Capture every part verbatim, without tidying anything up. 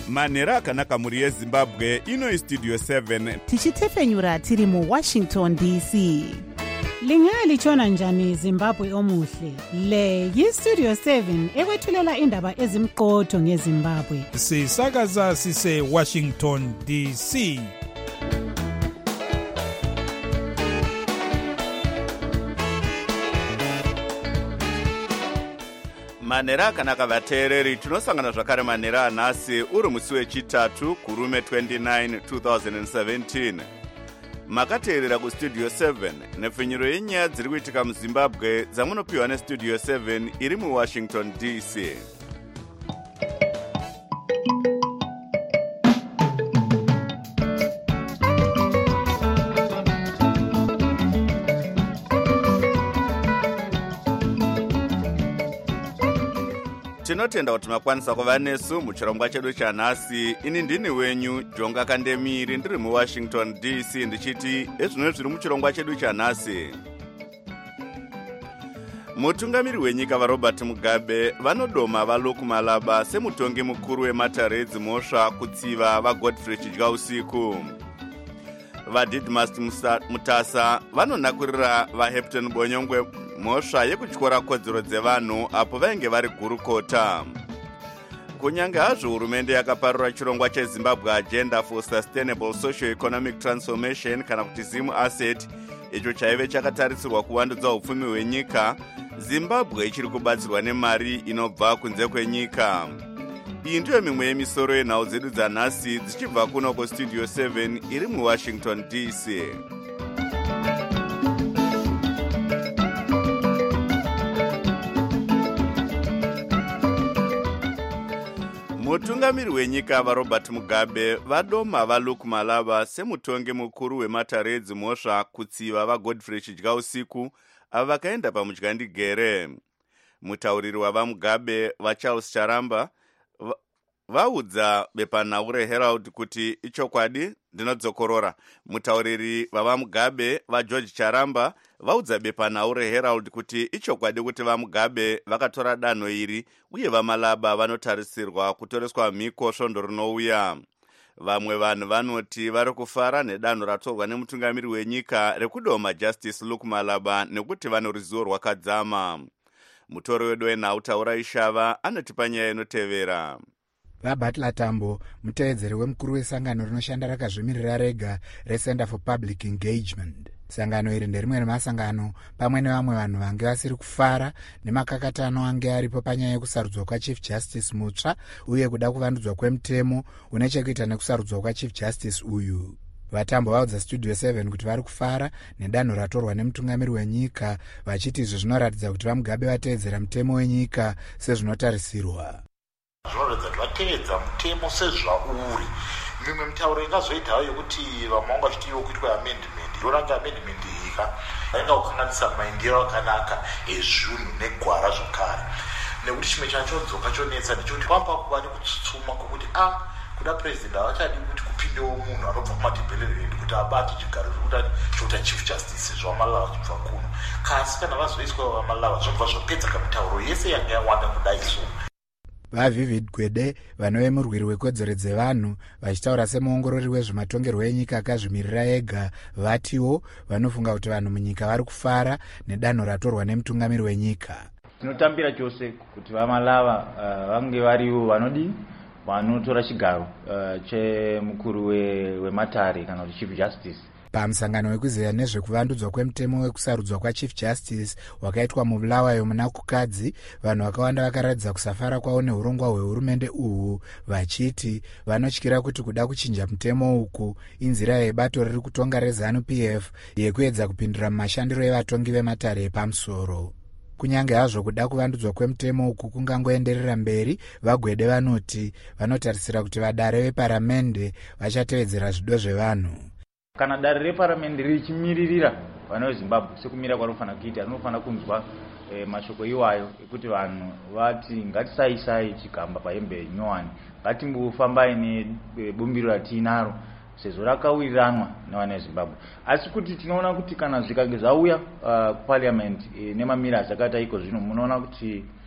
manhero akanaka mhuri yezimbabwe. Ino istudio seven tichitefenyura tiri muwashington D C. Lingalitshona njani Zimbabwe omuhle? Le yistudio seven ekwethulela indaba ezimqotho ngeZimbabwe. Sisakaza sise Washington D C. manhero akanaka vateereri, tinosangana zvakare manhero anhasi uri musi wechitatu kurume twenty-nine two thousand seventeen. Makateerera kustudio seven nepfenyuro yenyaya dziri kuitika muzimbabwe dzamunopiwa nestudio seven iri muwashington D C. Tinotenda kuti makwanisa kuva nesu muchirongwa chedu chanhasi. Ini ndini wenyu Jonga Kandemiri, ndiri muwashington D C, ndichiti ezvino zviri muchirongwa chedu chanhasi. Mutungamiri wenyika vaRobert Mugabe vanodoma vaLuke Malaba semutongi mukuru weMatare eDzimhosva kutsiva vaGodfrey Chidyausiku. VaDidmus Mutasa vanonakurira vaHepton Bonyongwe mhosva yekutyora kodzero dzevanhu apo vainge vari gurukota. Kunyange hazvo hurumende yakaparura chirongwa cheZimbabwe Agenda for Sustainable Socio-Economic Transformation kana kuti ZIM Asset, icho chaive chakatarisirwa kuvandudza upfumi hwenyika, Zimbabwe ichiri kubatsirwa nemari inobva kunze kwenyika. Iyi ndiyo mimwe yemisoro yenhau dzedu dzanhasi dzichibva kuno kustudio seven iri muwashington D C. Mutungamiri wenyika vaRobert Mugabe vadoma vaLuke Malaba semutongi mukuru weMatare eDzimhosva kutsiva vaGodfrey Chidyausiku ava vakaenda pamudyandigere. Mutauriri wavaMugabe vaCharles Charamba vaudza bepanhau reHerald kuti ichokwadi ndinodzokorora. Mutauriri vavaMugabe vaGeorge Charamba vaudza bepanhau reHerald kuti ichokwadi kuti vaMugabe vakatora danho iri uye vaMalaba vanotarisirwa kutoreswa mhiko svondo rinouya. Vamwe vanhu vanoti vari kufara nedanho ratorwa nemutungamiri wenyika rekudoma Justice Luke Malaba nekuti vane ruzivo rwakadzama. Mutori wedu wenhau Taura Ishava anotipa nyaya inotevera. VaButler Tambo, muteedzeri wemukuru wesangano rinoshanda rakazvimirira rega reCenter for Public Engagement. Sangano iri nderimwe remasangano pamwe nevamwe vanhu vange vasiri kufara nemakakatano ange aripo panyaya yekusarudzwa kwaChief Justice mutsva uye kuda kuvandudzwa kwemutemo une chekuita nekusarudzwa kwaChief Justice uyu. Vatambo vaudza studio seven kuti vari kufara nedanho ratorwa nemutungamiri wenyika, vachiti izvi zvinoratidza kuti vaMugabe vateedzera mutemo wenyika sezvinotarisirwa. Zvinoratidza kuti vateedza mutemo sezvauri. Mimwe mitauro ingazoita hayo yokuti vamwe vanga vachitiwo kuitwa amendment, yoranga amendment ika ainga kukanganisa maendero akanaka ezvinhu negwara zvakare. Nekuti chimwe chachodzoka chonetsa ndechoti kwamba kuva nekutsutsuma kwokuti a kuda president havachadi kuti kupindewo munhu anobva kumadhibhelerendi kuti abate chigaro chokutani chokuita Chief Justice zvaMalava chibva kuno. Kasi kana vazoiswa vaMalava zvinobva zvapedza kamitauro yese yanga yawanda kudai so. VaVivid Gwede vanove murwiri wekodzero dzevanhu vachitaura semuongorori wezvematongerwo enyika akazvimirira ega vatiwo vanofunga kuti vanhu munyika vari kufara nedanho ratorwa nemutungamiri wenyika. Tinotambira chose kuti vaMalava uh, vange variwo vanodi vanotora chigaro uh, chemukuru weMatare kana kuti Chief Justice. Pamusangano wekuzeya nezvekuvandudzwa kwemutemo wekusarudzwa kwaChief Justice wakaitwa muBulawayo muna kukadzi, vanhu vakawanda vakaratidza kusafara kwavo neurongwa hwehurumende uhu, vachiti vanotyira kuti kuda kuchinja mutemo uku inzira yebato riri kutonga reZANU P F yekuedza kupindura mumashandiro evatongi veMatare epamusoro. Kunyange hazvo kuda kuvandudzwa kwemutemo uku kungangoenderera mberi, vaGwede vanoti vanotarisira kuti vadare veparamende vachatevedzera zvido zvevanhu. Kana dare reparamende richimiririra vana veZimbabwe sekumira kwarinofanira kuita, rinofanira kunzwa e, mashoko iwayo ekuti vanhu vati ngatisaisai chigamba pahembe nyowani, ngatimbofambai nebumbiro ratinaro sezvo rakawiriranwa nevana veZimbabwe. Asi kuti tinoona kuti kana zvikange zvauya uh, parliament e, nemamira azakaita iko zvino, munoona kuti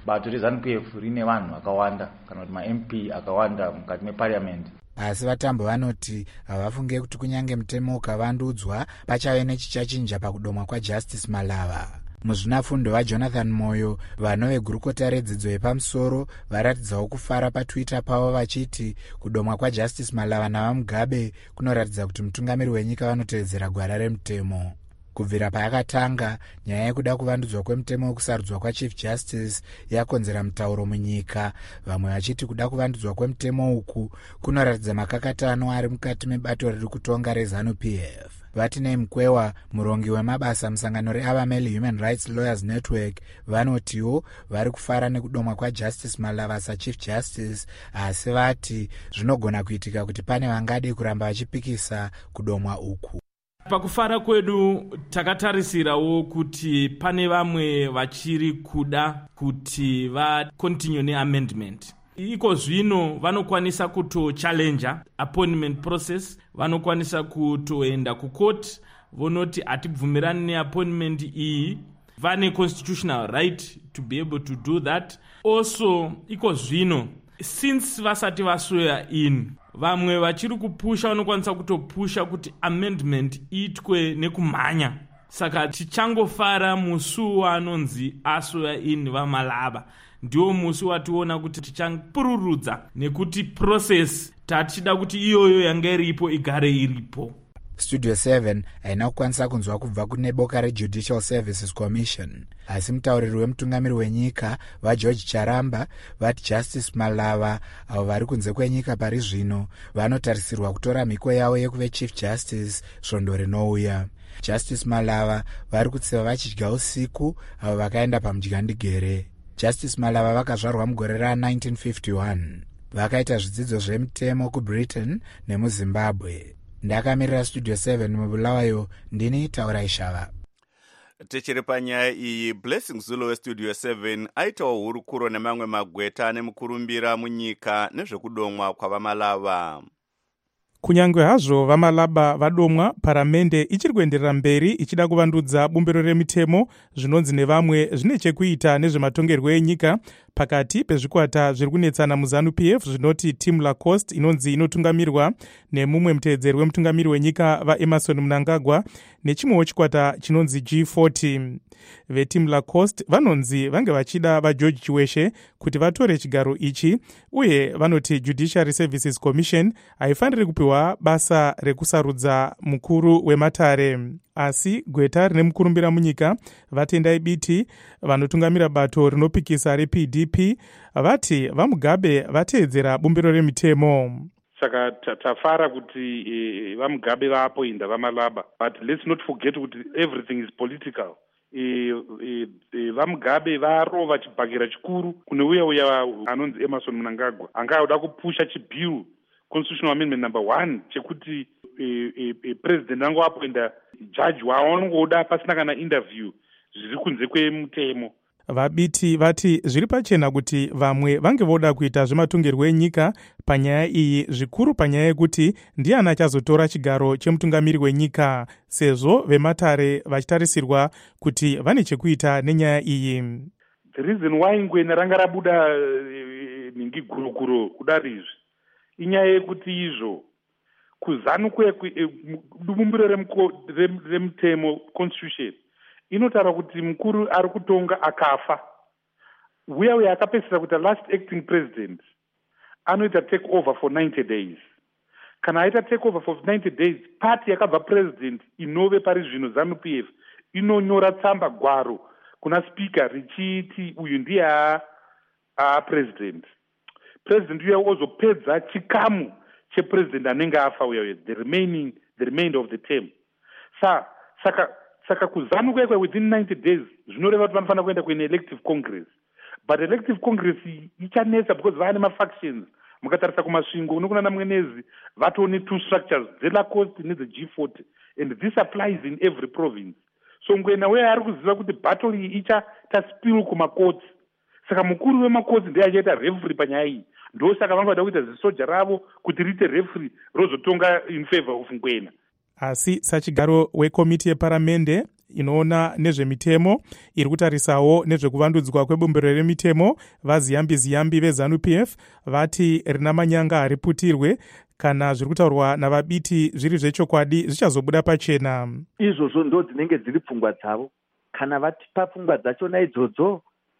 bato reZANU-P F rine vanhu vakawanda kana kuti ma-M P akawanda mukati meparliament. Asi vatambo vanoti havafunge kuti kunyange mutemo ukavandudzwa pachave nechichachinja pakudomwa kwaJustice Malava. Muzvinafundo vaJonathan Moyo, vano vegurukota redzidzo yepamusoro, varatidzawo kufara paTwitter pavo vachiti kudomwa kwaJustice Malava navaMugabe kunoratidza kuti mutungamiri wenyika vanotevedzera gwara remutemo. Kubvira payakatanga, nyaya yekuda kuvandudzwa kwemutemo wekusarudzwa kwaChief Justice yakonzera mutauro munyika, vamwe vachiti kuda kuvandudzwa kwemutemo uku kunoratidza makakatano ari mukati mebato riri kutonga reZANU-P F. Vatinei Mkwewa, murongi wemabasa musangano reAvameli Human Rights Lawyers Network, vanotiwo vari kufara nekudomwa kwaJustice Malava saChief Justice, asi vati zvinogona kuitika kuti pane vangade kuramba vachipikisa kudomwa uku. Pakufara kwedu takatarisirawo kuti pane vamwe vachiri kuda kuti va continue neamendment. Iko zvino vanokwanisa kuto challenge appointment process, vanokwanisa kutoenda kucourt vonoti atibvumirani neappointment iyi, vane constitutional right to be able to do that. Also iko zvino since vasati vaswear in, vamwe vachiri kupusha vanokwanisa kutopusha kuti amendment iitwe nekumhanya. Saka tichangofara musu wanonzi aswear in vaMalava ndiwo musi wationa kuti tichapururudza nekuti process tatichida kuti iyoyo yanga iripo igare iripo. Studio seven haina kukwanisa kunzwa kubva kune boka reJudicial Services Commission, asi mutauriri wemutungamiri wenyika vaGeorge Charamba vati Justice Malava avo vari kunze kwenyika pari zvino vanotarisirwa kutora mhiko yavo yekuve Chief Justice svondo rinouya. Justice Malava vari kutsiva vachidya usiku avo vakaenda pamudyandigere. Justice Malava vakazvarwa mugore ra-nineteen fifty-one. Vakaita zvidzidzo zvemutemo kuBritain nemuZimbabwe. Ndakamirira Studio seven mubulawayo, ndini Taura Ishava. Tichiri panyaya iyi, Blessing Zulu weStudio seven aitawo hurukuro nemamwe magweta nemukurumbira munyika nezvekudomwa kwavaMalava. Kunyangwe hazvo vaMalava vadomwa, paramende ichiri kuenderera mberi ichida kuvandudza bumbiro remitemo zvinonzi nevamwe zvine chekuita nezvematongerwo enyika pakati pezvikwata zviri kunetsana muZANU-P F zvinoti Team Lacoste inonzi inotungamirwa nemumwe mutevedzeri wemutungamiri wenyika vaEmmerson Mnangagwa nechimwewo chikwata chinonzi G forty. VeTeam Lacoste vanonzi vange vachida vaGeorge Chiweshe kuti vatore chigaro ichi, uye vanoti Judiciary Services Commission haifaniri kupiwa basa rekusarudza mukuru wematare. Asi gweta rine mukurumbira munyika vatendai biti vanotungamira bato rinopikisa reP D P vati vaMugabe vateedzera bumbiro remitemo. Saka tafara kuti e, vaMugabe vaapoinda vaMalava, but let's not forget kuti everything is political. E, e, e, vaMugabe varo vachibhakira chikuru kune uya uya anonzi Emmerson Mnangagwa anga auda kupusha chibill constitutional amendment number one chekuti e, e, e, president ango apoinda judge waanongoda pasina kana interview zviri kunze kwemutemo. Vabiti vati zviri pachena kuti vamwe vange voda kuita zvematongerwo enyika panyaya iyi, zvikuru panyaya yekuti ndiani achazotora chigaro chemutungamiri wenyika, sezvo vematare vachitarisirwa kuti vane chekuita nenyaya iyi. The reason why ngwena ranga rabuda ningi guruguru kudari izvi inyaya yekuti izvo kuzanu kwebumbiro remutemo constitution inotaura kuti mukuru ari kutonga akafa, uya uya akapesera kuti last acting president anoita take over for ninety days. Kana aita take over for ninety days, party yakabva president inove pari zvino ZANU-P F inonyora tsamba gwaro kuna speaker richiti uyu ndiye a, a president. President uya ozopedza chikamu chepresident anenge afa uya uya the remaining the remainder of the term. Sa saka saka kuzanu kwekwe within ninety days zvinoreva kuti vanofanira kuenda kuine elective congress, but elective congress ichanetsa because vane mafactions. Mukatarisa kumasvingo unokuna namwenezi vatone two structures, dzeLacoste nedzeG forty, and this applies in every province. So ngwena weya ari kuziva kuti battle iyi ichaita spill kumakotsi, saka mukuru wemakotsi ndiye achaita referee panyaya iyi. Ndo saka vanoda kuita zisoja ravo kuti riite referee rozotonga in favor of ngwena. Asi sachigaro wekomiti yeparamende inoona nezvemitemo iri kutarisawo nezvekuvandudzwa kwebumbiro remitemo vaziyambi ziyambi veZANU-P F vati rina manyanga hariputirwe kana zviri kutaurwa navabiti zviri zvechokwadi zvichazobuda pachena. Izvozvo ndo dzinenge dziri pfungwa dzavo. Kana vatipa pfungwa dzachona idzodzo,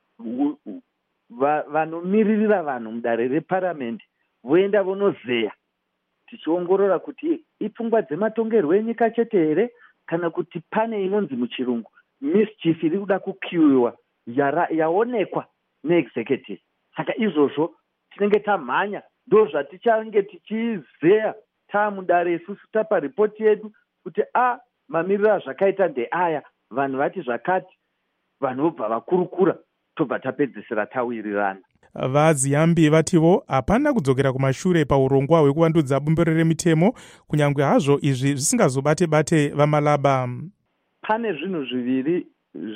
vanomiririra vanhu mudare reparamende voenda vonozeya tichiongorora kuti ipfungwa dzematongerwo enyika chete here kana kuti pane inonzi muchirungu mischief iri kuda kukiwiwa yaonekwa neexecutive. Saka izvozvo tinenge tamhanya, ndo zvatichange tichizeya taamudare isusu tapa ripoti yedu kuti a mamiriro azvakaita ndeaya, vanhu vati zvakati, vanhu vobva vakurukura, tobva tapedzisira tawirirana. Vaziyambi vativo hapana kudzokera kumashure paurongwa hwekuvandudza bumbiro remitemo, kunyange hazvo izvi zvisingazobate-bate vamalaba. Pane zvinhu zviviri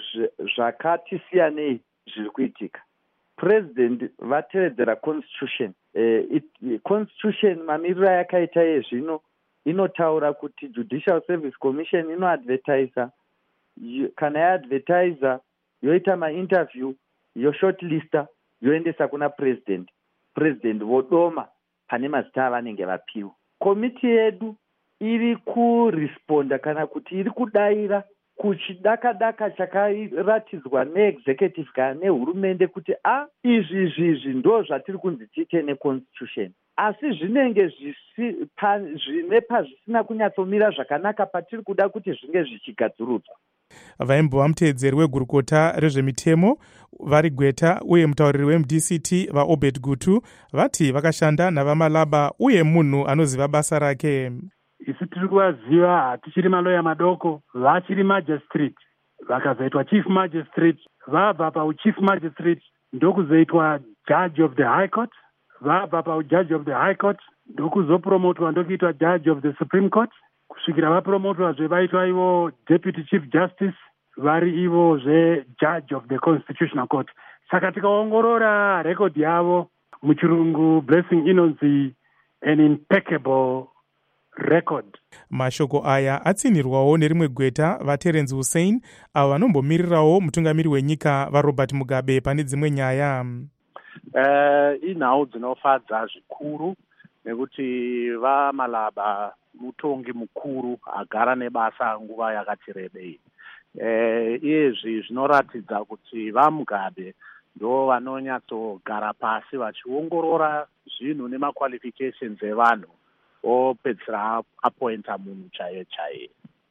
zvakati siyanei zviri kuitika. President vatevedzera constitution. Eh, it, constitution mamiriro yakaita yezvino inotaura kuti Judicial Service Commission inoadvertisa, kana yaadvertisa yoita mainterview, yoshortlista, yoendesa kuna president. President vodoma pane mazita avanenge vapiwa. Komiti yedu iri kuresponda kana kuti iri kudaira kuchidaka-daka chakaratidzwa neexecutive kana nehurumende kuti a izvi izvi ndo zvatiri kunzi tiite neconstitution. Asi zvinenge zvine pazvisina kunyatsomira zvakanaka patiri kuda kuti zvinge zvichigadzirudzwa. Vaimbova muteedzeri wegurukota rezvemitemo vari Gweta uye mutauriri wemu D C T vaObed Gutu vati vakashanda navamalaba uye munhu anoziva basa rake. Isi tiri kuvaziva, hatichiri maloya madoko, vachiri magistrate, vakazoitwa chief magistrate, vabva pauchief magistrate ndokuzoitwa judge of the high court, vabva paujudge of the high court ndokuzopromotwa ndokuitwa judge of the supreme court, kusvikira vapromotwa zvevaitwa ivo deputy chief justice, vari ivo zvejudge of the constitutional court. Saka tikaongorora record yavo muchirungu blessing inonzi an impeccable record. Mashoko aya atsinirwawo nerimwe Gweta vaTerence Hussein avo vanombomirirawo mutungamiri wenyika vaRobert Mugabe pane dzimwe nyaya. Uh, inhau dzinofadza zvikuru nekuti vamalaba mutongi mukuru agara nebasa nguva yakati rebei. Uh, iyezvi zvinoratidza kuti vaMugabe ndo vanonyatsogara pasi vachiongorora zvinhu nemaqualifications evanhu opedzera apointa munhu chaiye chaiye.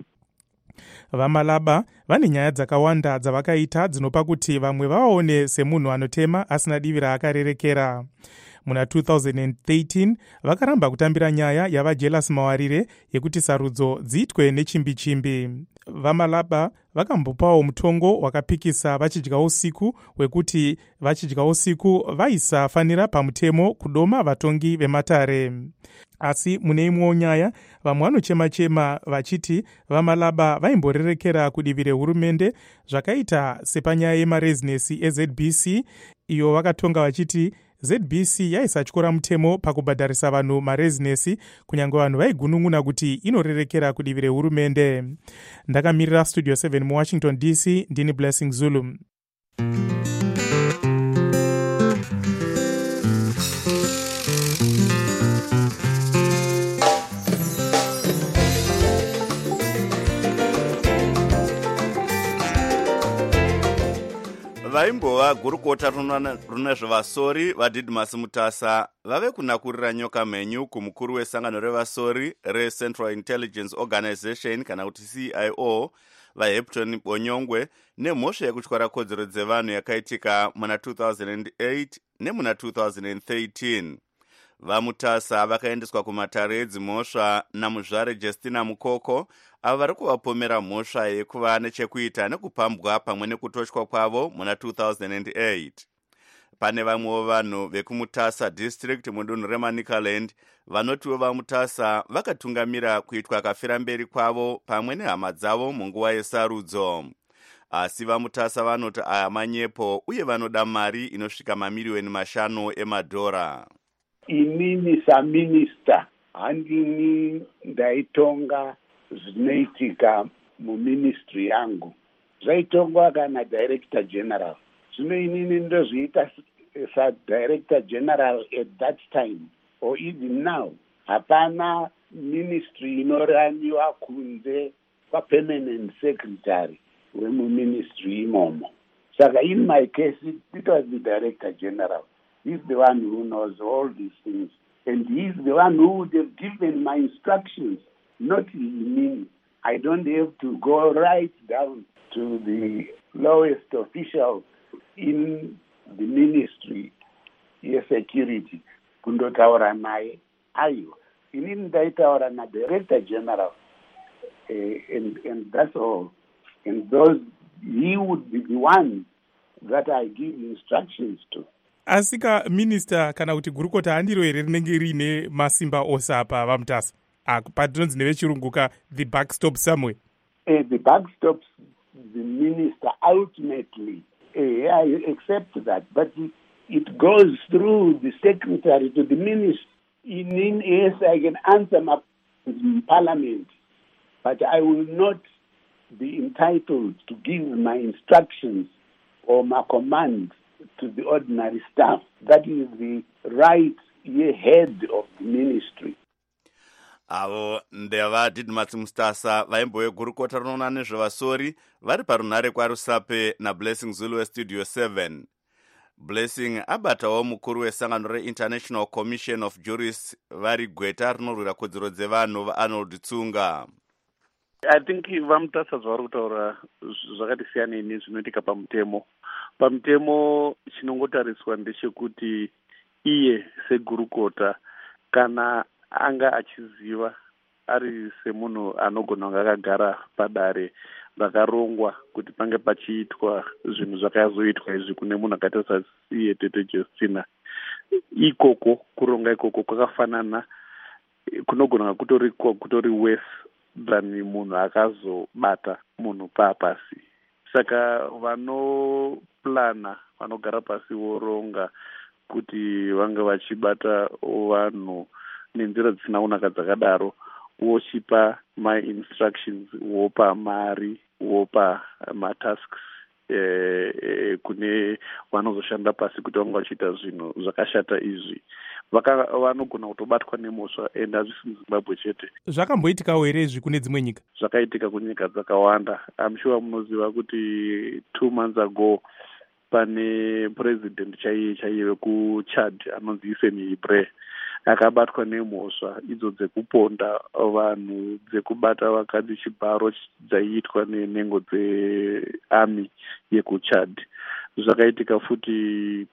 Vamalaba vane nyaya dzakawanda dzavakaita dzinopa kuti vamwe vavaone semunhu anotema asina divi raakarerekera. Muna two thousand thirteen vakaramba kutambira nyaya yavaJealous Mawarire yekuti sarudzo dziitwe nechimbi-chimbi. Vamalaba vakambopawo mutongo wakapikisa vachidya usiku wekuti vachidya usiku vaisafanira pamutemo kudoma vatongi vematare. Asi mune imwewo nyaya vamwe vanochema-chema vachiti vamalaba vaimborerekera kudivi rehurumende zvakaita sepanyaya yemarezinesi eZ B C, iyo vakatonga vachiti Z B C yaisatyora mutemo pakubhadharisa vanhu marezinesi kunyange vanhu vaigunun'una kuti inorerekera kudivi rehurumende. Ndakamirira Studio seven muWashington D C, ndini Blessing Zulu. vaimbova gurukota runa zvevasori vaDidmus Mutasa vave kunakurira nyoka mhenyu kumukuru wesangano revasori reCentral Intelligence Organization kana kuti C I O vaHepton Bonyongwe nemhosva yekutyara kodzero dzevanhu yakaitika muna two thousand eight nemuna two thousand thirteen. VaMutasa vakaendeswa kumatare edzimhosva namuzvare Justina Mukoko avo vari kuvapomera mhosva yekuva nechekuita nekupambwa pamwe nekutotywa kwavo muna two thousand eight. Pane vamwewo vanhu vekuMutasa district mudunhu reManicaland vanotiwo vaMutasa vakatungamira kuitwa kafira mberi kwavo pamwe nehama dzavo munguva yesarudzo. Asi vaMutasa vanoti aya manyepo uye vanoda mari inosvika mamiriyoni mashanu emadhora. Inini saminista handini ndaitonga zvinoitika muministry yangu zvaitongwa kana director general. Zvino inini ndozviita sa-director general at that time or even now. Hapana ministry inoraniwa kunze kwa-permanent secretary wemuministry imomo. Saka in my case, it, it was the director general. He's the one who knows all these things. And he's the one who would have given my instructions, not me. I don't have to go right down to the lowest official in the ministry of security. Kundotaura naye. Ayo. Inini ndaitaura na director general. Uh, and, and that's all. And those, he would be the one that I give instructions to. Asika minister kana kuti gurukota handiro here rinenge rine masimba ose apa vamutasa patinonzi nevechirungu ka the buck stops somewhere. Uh, the buck stops the minister ultimately. Uh, I accept that, but it goes through the secretary to the minister. In, in yes, I can answer my in parliament, but I will not be entitled to give my instructions or my commands to the ordinary staff. That is the right head of the ministry. Avo ndeva Didmas Mustasa vaimbowe gurukota rinoona nezvevasori vari parunhare kwaRusape naBlessing Zulu weStudio seven. Blessing abatawo mukuru wesangano reInternational Commission of Jurists vari gweta rinorwira kodzero dzevanhu vaArnold Tsunga. I think vamutasa zvavari kutaura zvakati siyanei nezvinoitika pamutemo. Pamutemo chinongotariswa ndechekuti iye segurukota kana anga achiziva ari semunhu anogona kunge akagara padare rakarongwa kuti pange pachiitwa zvinhu zvakazoitwa izvi kune munhu akaita saiye Tete Justina, ikoko kuronga ikoko kwakafanana kunogona kutori kutori worse than munhu akazobata munhu papasi. Saka vanoplana vanogara pasi voronga kuti vange vachibata vanhu nenzira dzisina kunaka dzakadaro, wochipa my instructions, wopa mari, wopa matasks eh, eh, kune vanozoshanda pasi kuti vange vachiita zvinhu zvakashata izvi. Vanogona kutobatwa nemhosva ende hazvisi muZimbabwe chete. Zvakamboitikawo here izvi kune dzimwe nyika? Zvakaitika kunyika dzakawanda. I'm sure munoziva kuti two months ago pane president chaiye chaiye wekuChad anonzi Hissène Habré akabatwa nemhosva idzo dzekuponda vanhu, dzekubata vakadzi chibharo dzaiitwa nenhengo dzearmy yekuChad. Zvakaitika futi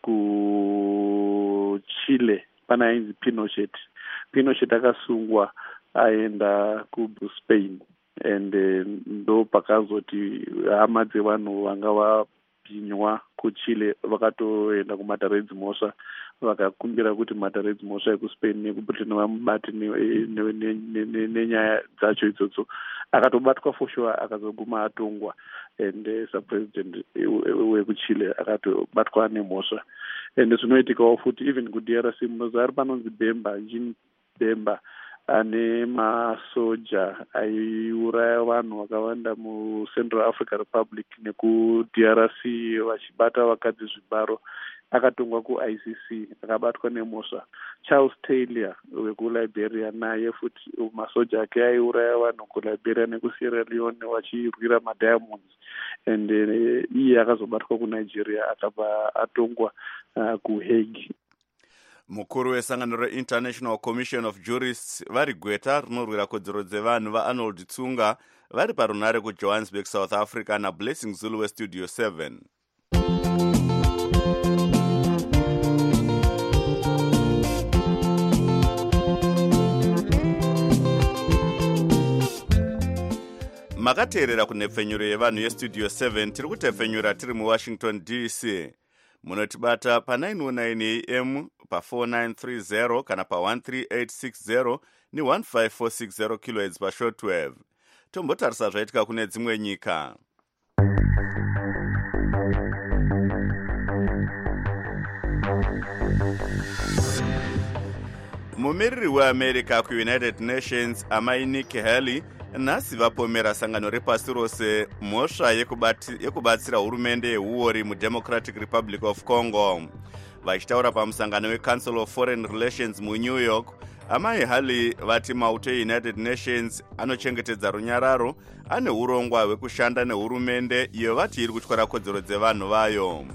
kuChile pana ainzi Pinochet. Pinochet akasungwa aenda kuSpain and ndo pakazoti hama dzevanhu vanga vabhinywa kuChile vakatoenda kumatare edzimhosva vakakumbira kuti matare edzimhosva ekuSpain nekuBritain vamubati nenyaya dzacho idzodzo. Akatobatwa for sure akazoguma atongwa and uh, subpresident wekuChile akatobatwa nemhosva. And zvinoitikawo futi even kuD R C munoziva ari panonzi Bemba, Jean Bemba ane masoja aiuraya vanhu vakawanda muCentral African Republic nekuD R C vachibata vakadzi zvibharo, akatongwa kuI C C akabatwa nemhosva. Charles Taylor wekuLiberia naye futi masoja ake aiuraya vanhu kuLiberia nekuSierra Leone vachirwira madiamonds and uh, iye akazobatwa kuNigeria akabva atongwa uh, kuHague. Mukuru wesangano reInternational Commission of Jurists vari gweta rinorwira kodzero dzevanhu vaArnold Tsunga vari parunhare kuJohannesburg, South Africa naBlessing Zulu weStudio seven. Makateerera kunhepfenyuro yevanhu yeStudio seven. Tiri kutepfenyura tiri muWashington D C. Munotibata pa nine oh nine A M, pa four nine three zero kana pa one three eight six zero ni one five four six zero kilohertz pa shortwave. Tombotarisa zvaitika kune dzimwe nyika. Mumiriri weAmerica kuUnited Nations amai Nikki Haley nhasi vapomera sangano repasi rose mhosva yekubatsira hurumende yeuori mudemocratic republic of Congo. Vachitaura pamusangano weCouncil of Foreign Relations muNew York, amai Hali vati mauto eUnited Nations anochengetedza runyararo ane urongwa hwekushanda nehurumende iyo vati iri kutyora kodzero dzevanhu vayo.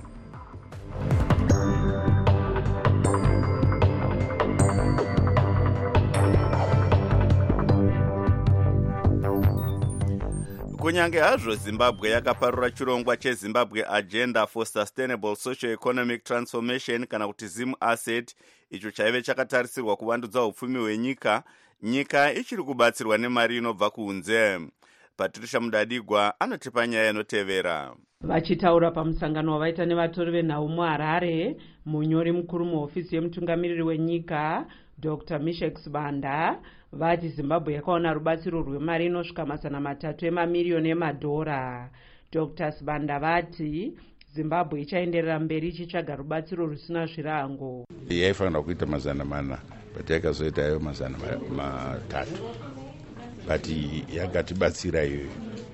Kunyange hazvo Zimbabwe yakaparura chirongwa cheZimbabwe Agenda for Sustainable Socio-Economic Transformation kana kuti ZIM Asset, icho chaive chakatarisirwa kuvandudza upfumi hwenyika, nyika ichiri kubatsirwa nemari inobva kunze. Patricia Mudadigwa anotipa nyaya inotevera. Vachitaura pamusangano wavaita nevatori venhau muHarare, munyori mukuru muhofisi yemutungamiriri wenyika Doctor Mishek Sibanda vati Zimbabwe yakaona rubatsiro rwemari inosvika mazana matatu emamiliyoni emadhora. Doctor Sibanda vati Zimbabwe ichaenderera mberi ichitsvaga rubatsiro rusina zvirango. Yaifanira kuita mazana mana, but yakazoita ayo mazana matatu. But yakatibatsira iyoyo.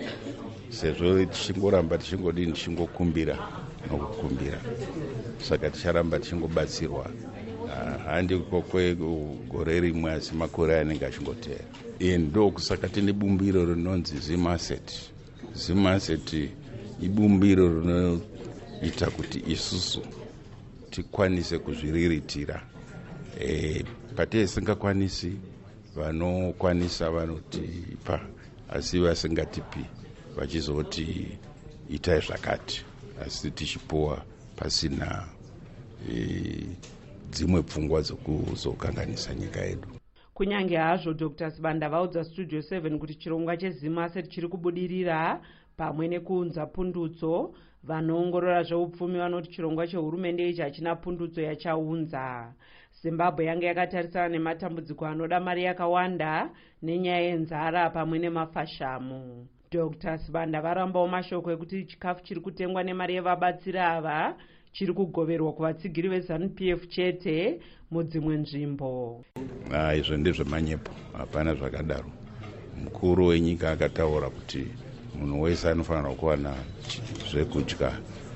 Sezvo tichingoramba tichingodini tichingokumbira nokukumbira. Saka ticharamba tichingobatsirwa. Handi kokwe gore rimwe asi makore anenge achingoteera. Ndo kusaka tine bumbiro rinonzi ZIM Asset. ZIM Asset ibumbiro rinoita kuti isusu tikwanise kuzviriritira. E, pate singakwanisi vanokwanisa vanotipa asi vasingatipi vachizoti itai zvakati, asi tichipuwa pasina e, dzimwe pfungwa dzokuzokanganisa nyika yedu. Kunyange hazvo Doctor Sibanda vaudza Studio seven kuti chirongwa cheZIM Asset chiri kubudirira pamwe nekuunza pundutso. Vanoongorora zveupfumi vanoti chirongwa chehurumende ichi hachina pundutso yachaunza. Zimbabwe yange yakatarisana nematambudziko anoda mari yakawanda nenyaya yenzara pamwe nemafashamu. Doctor Sibanda varambawo mashoko ekuti chikafu chiri kutengwa nemari yevabatsiri ava chiri kugoverwa kuvatsigiri veZANU P F chete mudzimwe nzvimbo. Ah, izvo ndezvemanyepo, hapana zvakadaro. Mukuru wenyika akataura kuti munhu wese anofanira kuwana zvekudya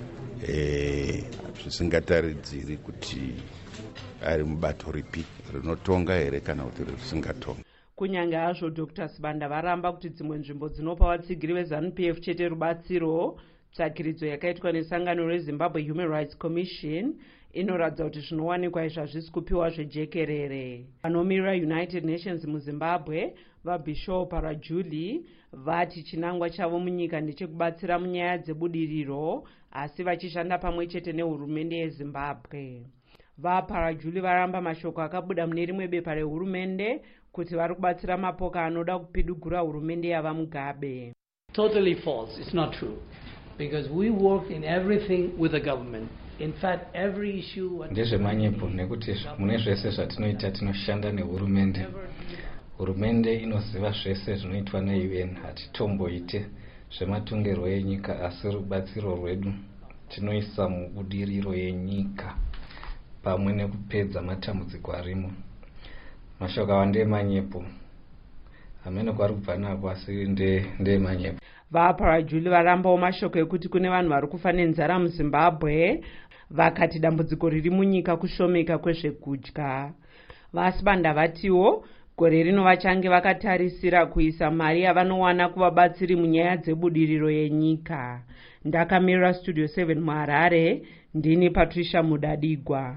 eh zvisingataridziri kuti ari mubato ripi rinotonga here kana kuti risingatonga. Kunyange hazvo Doctor Sibanda varamba kuti dzimwe nzvimbo dzinopa vatsigiri veZANU P F chete rubatsiro, tsvakiridzo yakaitwa nesangano reZimbabwe Human Rights Commission inoratidza kuti zvinowanikwa izvi hazvisi kupiwa zvejekerere. Vanomirira United Nations muZimbabwe vaBishop Parajuli vati chinangwa chavo munyika ndechekubatsira munyaya dzebudiriro, asi vachishanda pamwe chete nehurumende yeZimbabwe. VaParajuli varamba mashoko akabuda mune rimwe bepa rehurumende kuti vari kubatsira mapoka anoda kupidugura hurumende yava Mugabe. Totally false. It's not true. Because we work in everything with the government. In fact, every issue... Ndezvemanyepo nekuti mune zvese zvatinoita tinoshanda nehurumende. Hurumende inoziva zvese zvinoitwa neU N. Hatitomboite zvematongerwo enyika, asi rubatsiro rwedu tinoisa mubudiriro yenyika pamwe nekupedza matambudziko arimo. Mashoko awa ndeemanyepo. Amene kwari kubva nako asi ndeemanyepo. VaParajuli varambawo mashoko ekuti kune vanhu vari kufa nenzara muZimbabwe, vakati dambudziko riri munyika kushomeka kwezvekudya. VaSibanda vatiwo gore rino vachange vakatarisira kuisa mari yavanowana kuvabatsiri munyaya dzebudiriro yenyika. Ndakamirira Studio seven muHarare, ndini Patricia Mudadigwa.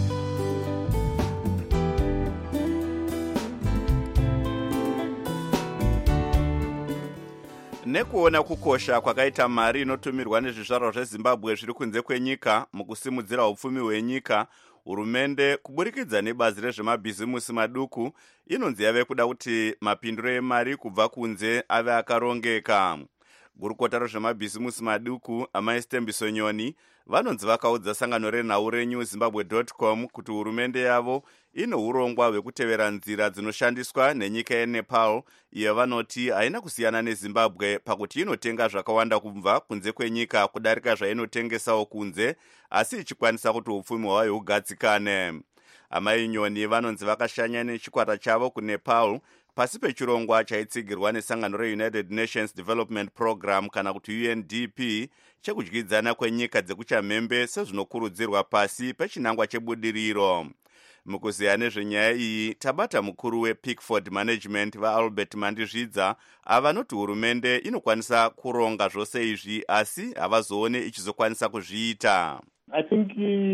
Nekuona kukosha kwakaita mari inotumirwa nezvizvarwa zveZimbabwe zviri kunze kwenyika mukusimudzira upfumi hwenyika, hurumende kuburikidza nebazi rezvemabhizimusi maduku inonzi yave kuda kuti mapindiro emari kubva kunze ave akarongeka. Gurukota rezvemabhizimusi maduku amai Stembiso Nyoni vanonzi vakaudza sangano renhau renew zimbabwe dot com kuti hurumende yavo ine urongwa hwekutevera nzira dzinoshandiswa nenyika yeNepal iyo vanoti haina kusiyana neZimbabwe pakuti inotenga zvakawanda kubva kunze kwenyika kudarika zvainotengesawo kunze, asi ichikwanisa kuti upfumi hwayo hugadzikane. Amai Nyoni vanonzi vakashanya nechikwata chavo kuNepal pasi pechirongwa chaitsigirwa nesangano reunited nations development program kana kuti U N D P chekudyidzana kwenyika dzekuchamhembe sezvinokurudzirwa pasi pechinangwa chebudiriro. Mukuziya nezvenyaya iyi tabata mukuru wePickford Management vaAlbert Mandizvidza avanoti hurumende inokwanisa kuronga zvose izvi asi havazoone ichizokwanisa kuzviita. I think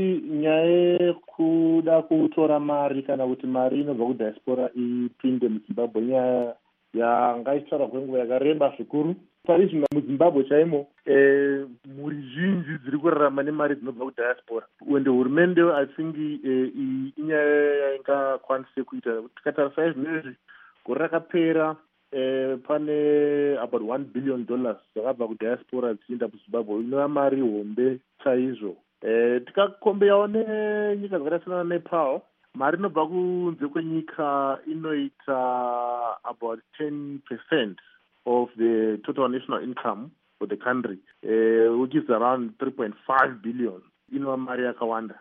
nyaya yekuda kutora mari kana kuti mari inobva kudiaspora ipinde muZimbabwe nyaya yanga ichitaurwa kwenguva yakareba zvikuru. Pari zvino muZimbabwe chaimo eh, mhuri zhinji dziri kurarama nemari dzinobva kudiaspora ende hurumende I think eh, inyaya yaingakwanise kuita. Tikatarisa izvinezvi gore rakapera eh, pane about one billion dollars dzakabva kudiaspora dzichienda kuZimbabwe inova mari hombe chaizvo. Eh, tikakombeyawo nenyika dzakaita sena Nepal mari inobva kunze kwenyika inoita about ten percent of the total national income for the country, uh, which is around three point five billion. Inova mari yakawanda.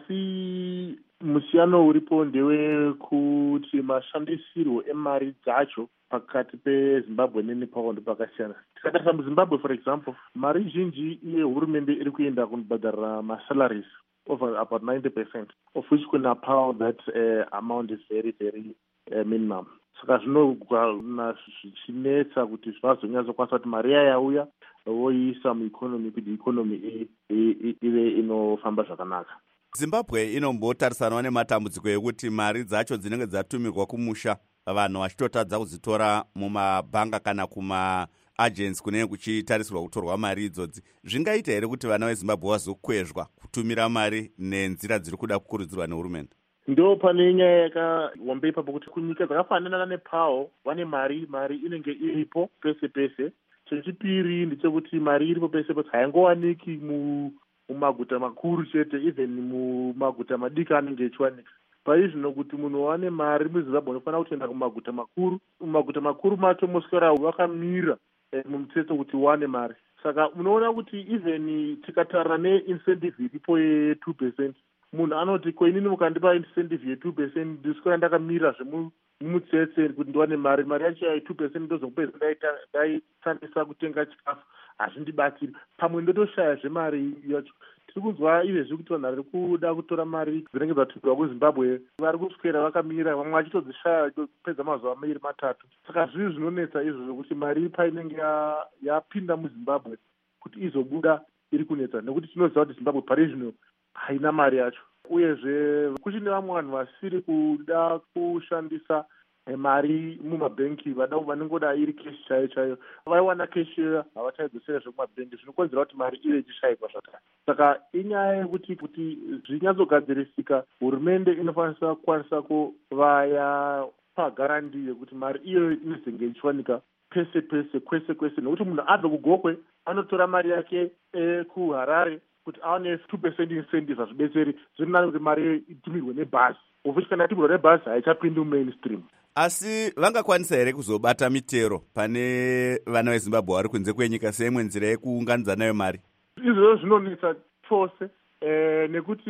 Asi musiyano uripo ndewe kuti mashandisirwo emari dzacho pakati peZimbabwe neNepal ndopakasiyana. Tikatarisa muZimbabwe for example, mari zhinji yehurumende iri kuenda kunobhadharira masalaries over about ninety percent, of which kuNepal that uh, amount is very very uh, minimum. Saka zvinogona zvichinetsa kuti zvazonyatso-kwanisa kuti mari iya yauya voiisa mueconomy kuti economy ive inofamba zvakanaka. Zimbabwe inombotarisanawo nematambudziko ekuti mari dzacho dzinenge dzatumirwa kumusha vanhu vachitotadza kudzitora mumabhanga kana kuma-agents kunenge kuchitarisirwa kutorwa mari idzodzi. Zvingaita here kuti vana veZimbabwe vazokwezva kutumira mari nenzira dziri kuda kukurudzirwa nehurumende? Ndo pane nyaya yakahombe ipapo kuti kunyika dzakafanana naNepal vane mari mari inenge iripo pese pese. Chechipiri ndechekuti mari iripo pese pese haingowaniki mumaguta makuru chete, even mumaguta madiki anenge echiwanika. Paizvino kuti munhu wane mari muZimbabwe unofanira kutoenda kumaguta makuru. Mumaguta makuru macho moswera wakamira eh, mumutsetso kuti wane mari. Saka unoona kuti even tikatarira neincentive iripo ye two percent munhu anoti ko inini mukandipa incentive ye two percent ndiswera ndakamira zvemumutsetse kuti ndiwane mari mari yacho ya two percent ndozokupedza ndaishandisa kutenga chikafu hazvindibatsiri pamwe ndotoshaya zvemari yacho. Tiri kunzwa izvezvi kuti vanhu vari kuda kutora mari dzinenge dzatumirwa kuZimbabwe vari kuswera vakamira vamwe vachitodzishaya kupedza mazuva mairi matatu. Saka zviri zvinonetsa izvo zvokuti mari painenge yapinda muZimbabwe kuti izobuda iri kunetsa nekuti tinoziva kuti Zimbabwe pari zvino haina mari yacho. Uyezve kuchine vamwe vanhu vasiri kuda kushandisa mari mumabhenki vada vanongoda iri keshi chaiyo chaiyo. Vaiwana keshi havachaidzosera zvekumabhenki zvinokonzera kuti mari ive ichishayikwa zvakare. Saka inyaya yekuti kuti zvinyatsogadzirisika hurumende inofanisa kukwanisa kuva yapa garandi yekuti mari iyo inozenge ichiwanika pese pese kwese kwese nekuti munhu abve kugokwe anotora mari yake kuHarare kuti aone two percent incentive hazvibetseri. Zvirinani kuti mari itumirwe nebhasi ofisi kana itumirwa nebhasi haichapindi mumainstream. Asi vangakwanisa here kuzobata mitero pane vana veZimbabwe vari kunze kwenyika seimwe nzira yekuunganidza nayo mari? Izvozvo zvinonetsa chose eh, nekuti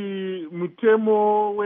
mutemo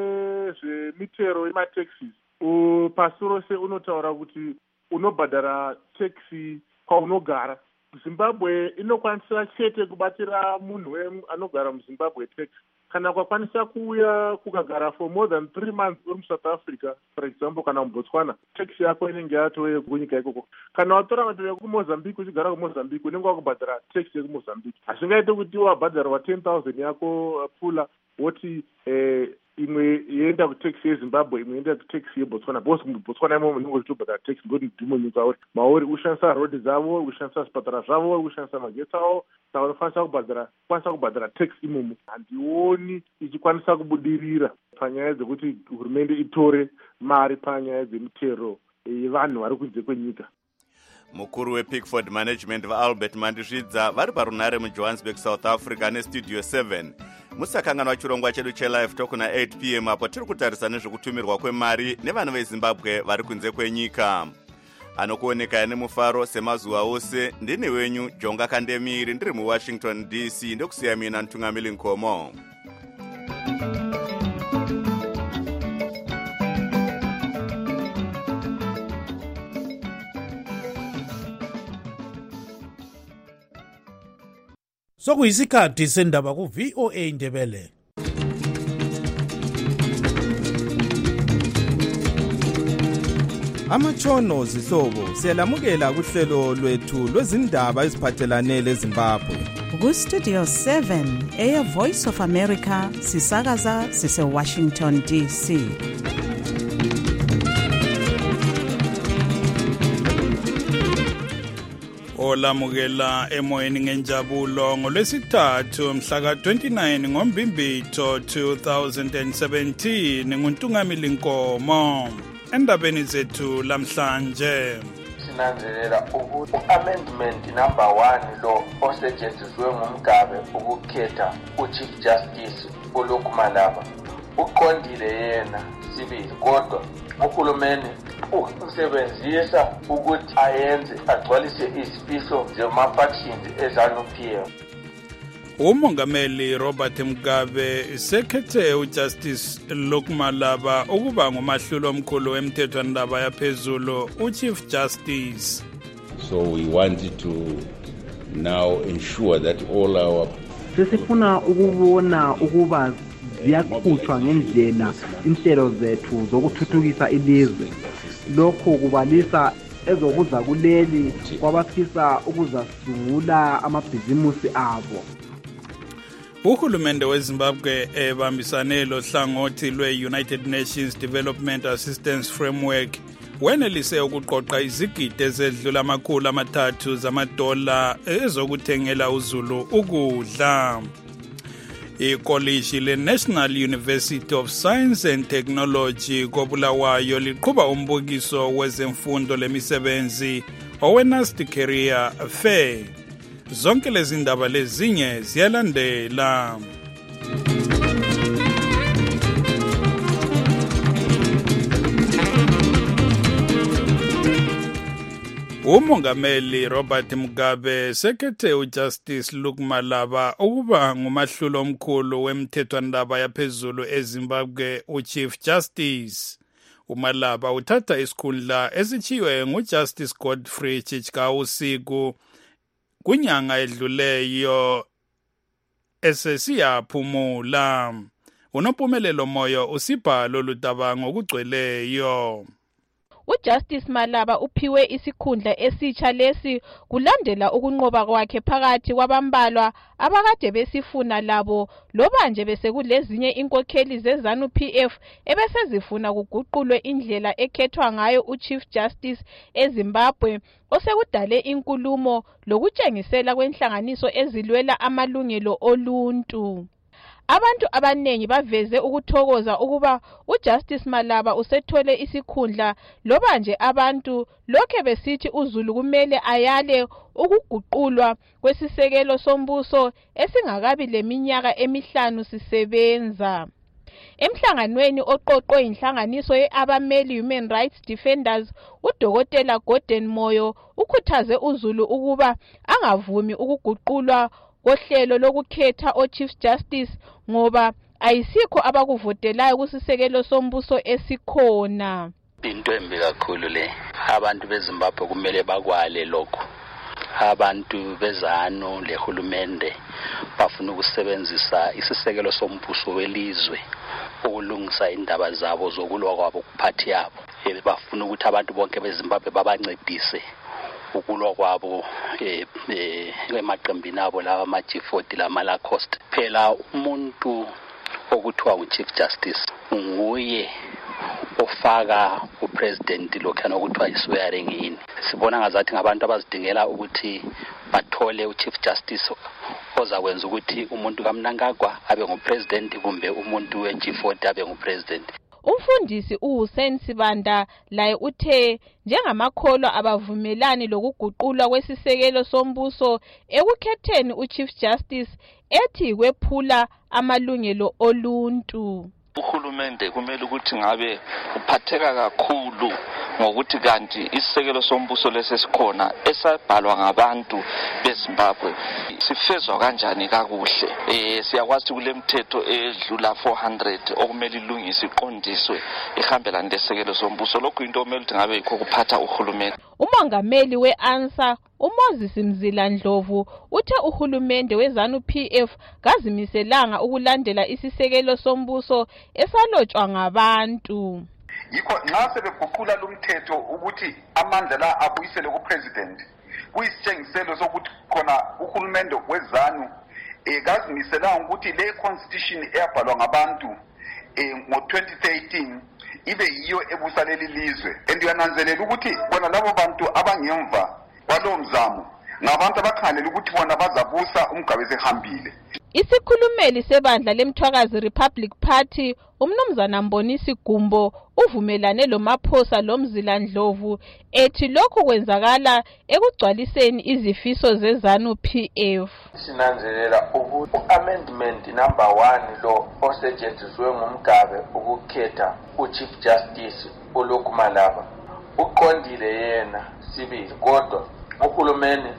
wezvemitero yemataxis pasi rose unotaura kuti unobhadhara taxi kwaunogara. Zimbabwe inokwanisa chete kubatira munhu anogara muZimbabwe tax kana kwakwanisa kuuya kukagara for more than three months uri muSouth Africa for example kana muBotswana tax yako inenge yatoye kunyika ikoko. Kana watora matero yekuMozambique uchigara kuMozambique unenge wakubhadhara tax yekuMozambique. Hazvingaite kuti wabhadharwa ten thousand yako pfula woti eh, imwe yenda kutaxi yeZimbabwe imwe yenda kutaxi yeBotswana bosi muBotswana imo munenge uchitobhadhara taxi ngoti ndimo nyika uri maori ushandisa road dzavo ushandisa zvipatara zvavo ushandisa magetsi avo saka unofanisa kubhadhara kwanisa kubhadhara taxi imomo. Handioni ichikwanisa kubudirira panyaya dzekuti hurumende itore mari panyaya dzemitero yevanhu vari kunze kwenyika. Mukuru wePickford Management vaAlbert Mandizvidza vari parunare muJohannesburg, South Africa nestudio seven. Musakanganwa chirongwa chedu chelive talk na eight p m apo tiri kutarisa nezvekutumirwa kwemari nevana veZimbabwe vari kunze kwenyika. Anokuoneka nemufaro semazuva ose ndini wenyu Jonga Kandemiri ndiri muWashington D C ndokusiya mina Ntungamili Nkomo. sokuyisikhathi sendaba ku-V O A Ndebele. Amatshono zihlobo siyalamukela kuhlelo lwethu lwezindaba eziphathelane leZimbabwe. Ku-Studio seven, Air Voice of America, sisakaza sise-Washington D C. Olamukela emoyeni ngenjabulo ngolwesithathu mhla ka twenty-nine ngoMbimbitho two thousand seventeen nguNtungamili Nkomo. Endabeni zethu lamhlanje sinanzelela ukuthi amendment number one lo osetshenziswe ngumgabe ukukhetha uChief Justice uLokhumalaba uqondile yena sibili, kodwa uhulumeni usebenzisa ukuthi ayenze agcwalise izifiso zema-factions eZANU-P F. uMongameli Robert Mugabe sekhethe uJustice Lokhumalaba ukuba ngumahlulo omkhulu emthethwandaba yaphezulu uChief Justice. So we wanted to now ensure that all our sesifuna ukubona ukuba ziyakhutshwa ngendlela inhlelo zethu zokuthuthukisa ilizwe. Lokho kubalisa ezokuza kuleli kwabafisa ukuzasungula amabhizimusi abo. Uhulumende weZimbabwe ebambisane lohlangothi lwe-United Nations Development Assistance Framework wenelise ukuqoqa izigidi ezedlula amakhulu amathathu zamadola ezokuthengela uZulu ukudla. Ikolishi le-National University of Science and Technology koBulawayo liqhuba umbukiso wezemfundo lemisebenzi owe-Nast Career Fair. Zonke lezi ndaba lezinye ziyalandela. uMongameli Robert Mugabe sekhethe uJustice Lokhumalaba ukuba ngumahlulo omkhulu wemthethwandaba yaphezulu eZimbabwe uChief Justice. uMalaba uthatha isikhundla esichiywe nguJustice Godfrey Chitshika-Usiku kunyanga edluleyo esesiyaphumula. Unompumelelo moyo usipha lolu daba ngokugcweleyo. uJustice Malaba uphiwe isikhundla esitsha lesi kulandela ukunqoba kwakhe phakathi kwabambalwa abakade besifuna labo loba nje besekulezinye inkokheli zeZANU-P F ebesezifuna kuguqulwe indlela ekhethwa ngayo uChief Justice eZimbabwe osekudale inkulumo lokutshengisela kwenhlanganiso ezilwela amalungelo oluntu. Abantu abanengi baveze ukuthokoza ukuba uJustice Malaba usethole isikhundla loba nje abantu lokho besithi uZulu kumele ayale ukuguqulwa kwesisekelo sombuso esingakabi leminyaka emihlanu sisebenza. Emhlanganweni oqoqwe inhlanganiso ye-Abameli Human Rights Defenders, uDokotela Gordon Moyo ukhuthaze uZulu ukuba angavumi ukuguqulwa kohlelo lokukhetha oChief Justice ngoba ayisikho abakuvotelayo kusisekelo sombuso esikhona. Into embi kakhulu le. Abantu beZimbabwe kumele bakwale lokho. Abantu beZANU lehulumende bafuna ukusebenzisa isisekelo sombuso welizwe ukulungisa indaba zabo zokulwa kwabo kuphathi yabo. Bafuna ukuthi abantu bonke beZimbabwe babancedise ukulwa kwabo eh emaqembini abo lawa ama-G forty lama-Lacoste. Phela umuntu okuthiwa uChief Justice nguye ofaka upresident lokhana okuthiwa iswearing in. Sibona ngazathi ngabantu abazidingela ukuthi bathole uChief Justice ozakwenza ukuthi umuntu kaMnangagwa abe ngupresident kumbe umuntu we-G forty abe ngupresident. Umfundisi uHussein Sibanda laye uthe njengamakholwa abavumelani lokuguqulwa kwesisekelo sombuso ekukhetheni uChief Justice ethi kwephula amalungelo oluntu. Uhulumeni uhulumende kumele ukuthi ngabe uphatheka kakhulu ngokuthi kanti isisekelo sombuso lesesikhona esabhalwa ngabantu beZimbabwe sifezwa kanjani kakuhle. Eh siyakwazi kule mthetho edlula four hundred okumele ilungiswe iqondiswe ihambelana lesekelo sombuso. Lokho into omele ukuthi ngabe yikho kuphatha uhulumende. Umongameli we-ANSA uMoses Mzila Ndlovu uthe uhulumende weZANU P F kazimiselanga ukulandela isisekelo sombuso esalotshwa ngabantu. Yikho nxa sebeguqula lo mthetho ukuthi amandla la abuyisele kupresident kuyisitshengiselo sokuthi khona uhulumende weZANU ekazimiselanga ukuthi le constitution eyabhalwa ngabantu ngo twenty thirteen ibe yiyo ebusa leli lizwe. Endiyananzelela ukuthi bona labo bantu abangemva kwalo mzamo ngabantu abakhangelela ukuthi bona bazabusa umgabe sehambile. Isikhulumeli sebandla leMthwakazi Republic Party umnumzana Mbonisi Gumbo uvumelane lomaphosa loMzila Ndlovu ethi lokho kwenzakala ekugcwaliseni izifiso zeZANU P F. Sinanzelela ukuthi amendment number one lo osetshenziswe ngumgabe ukukhetha uChief Justice uLoku Malaba uqondile yena sibili, kodwa uhulumeni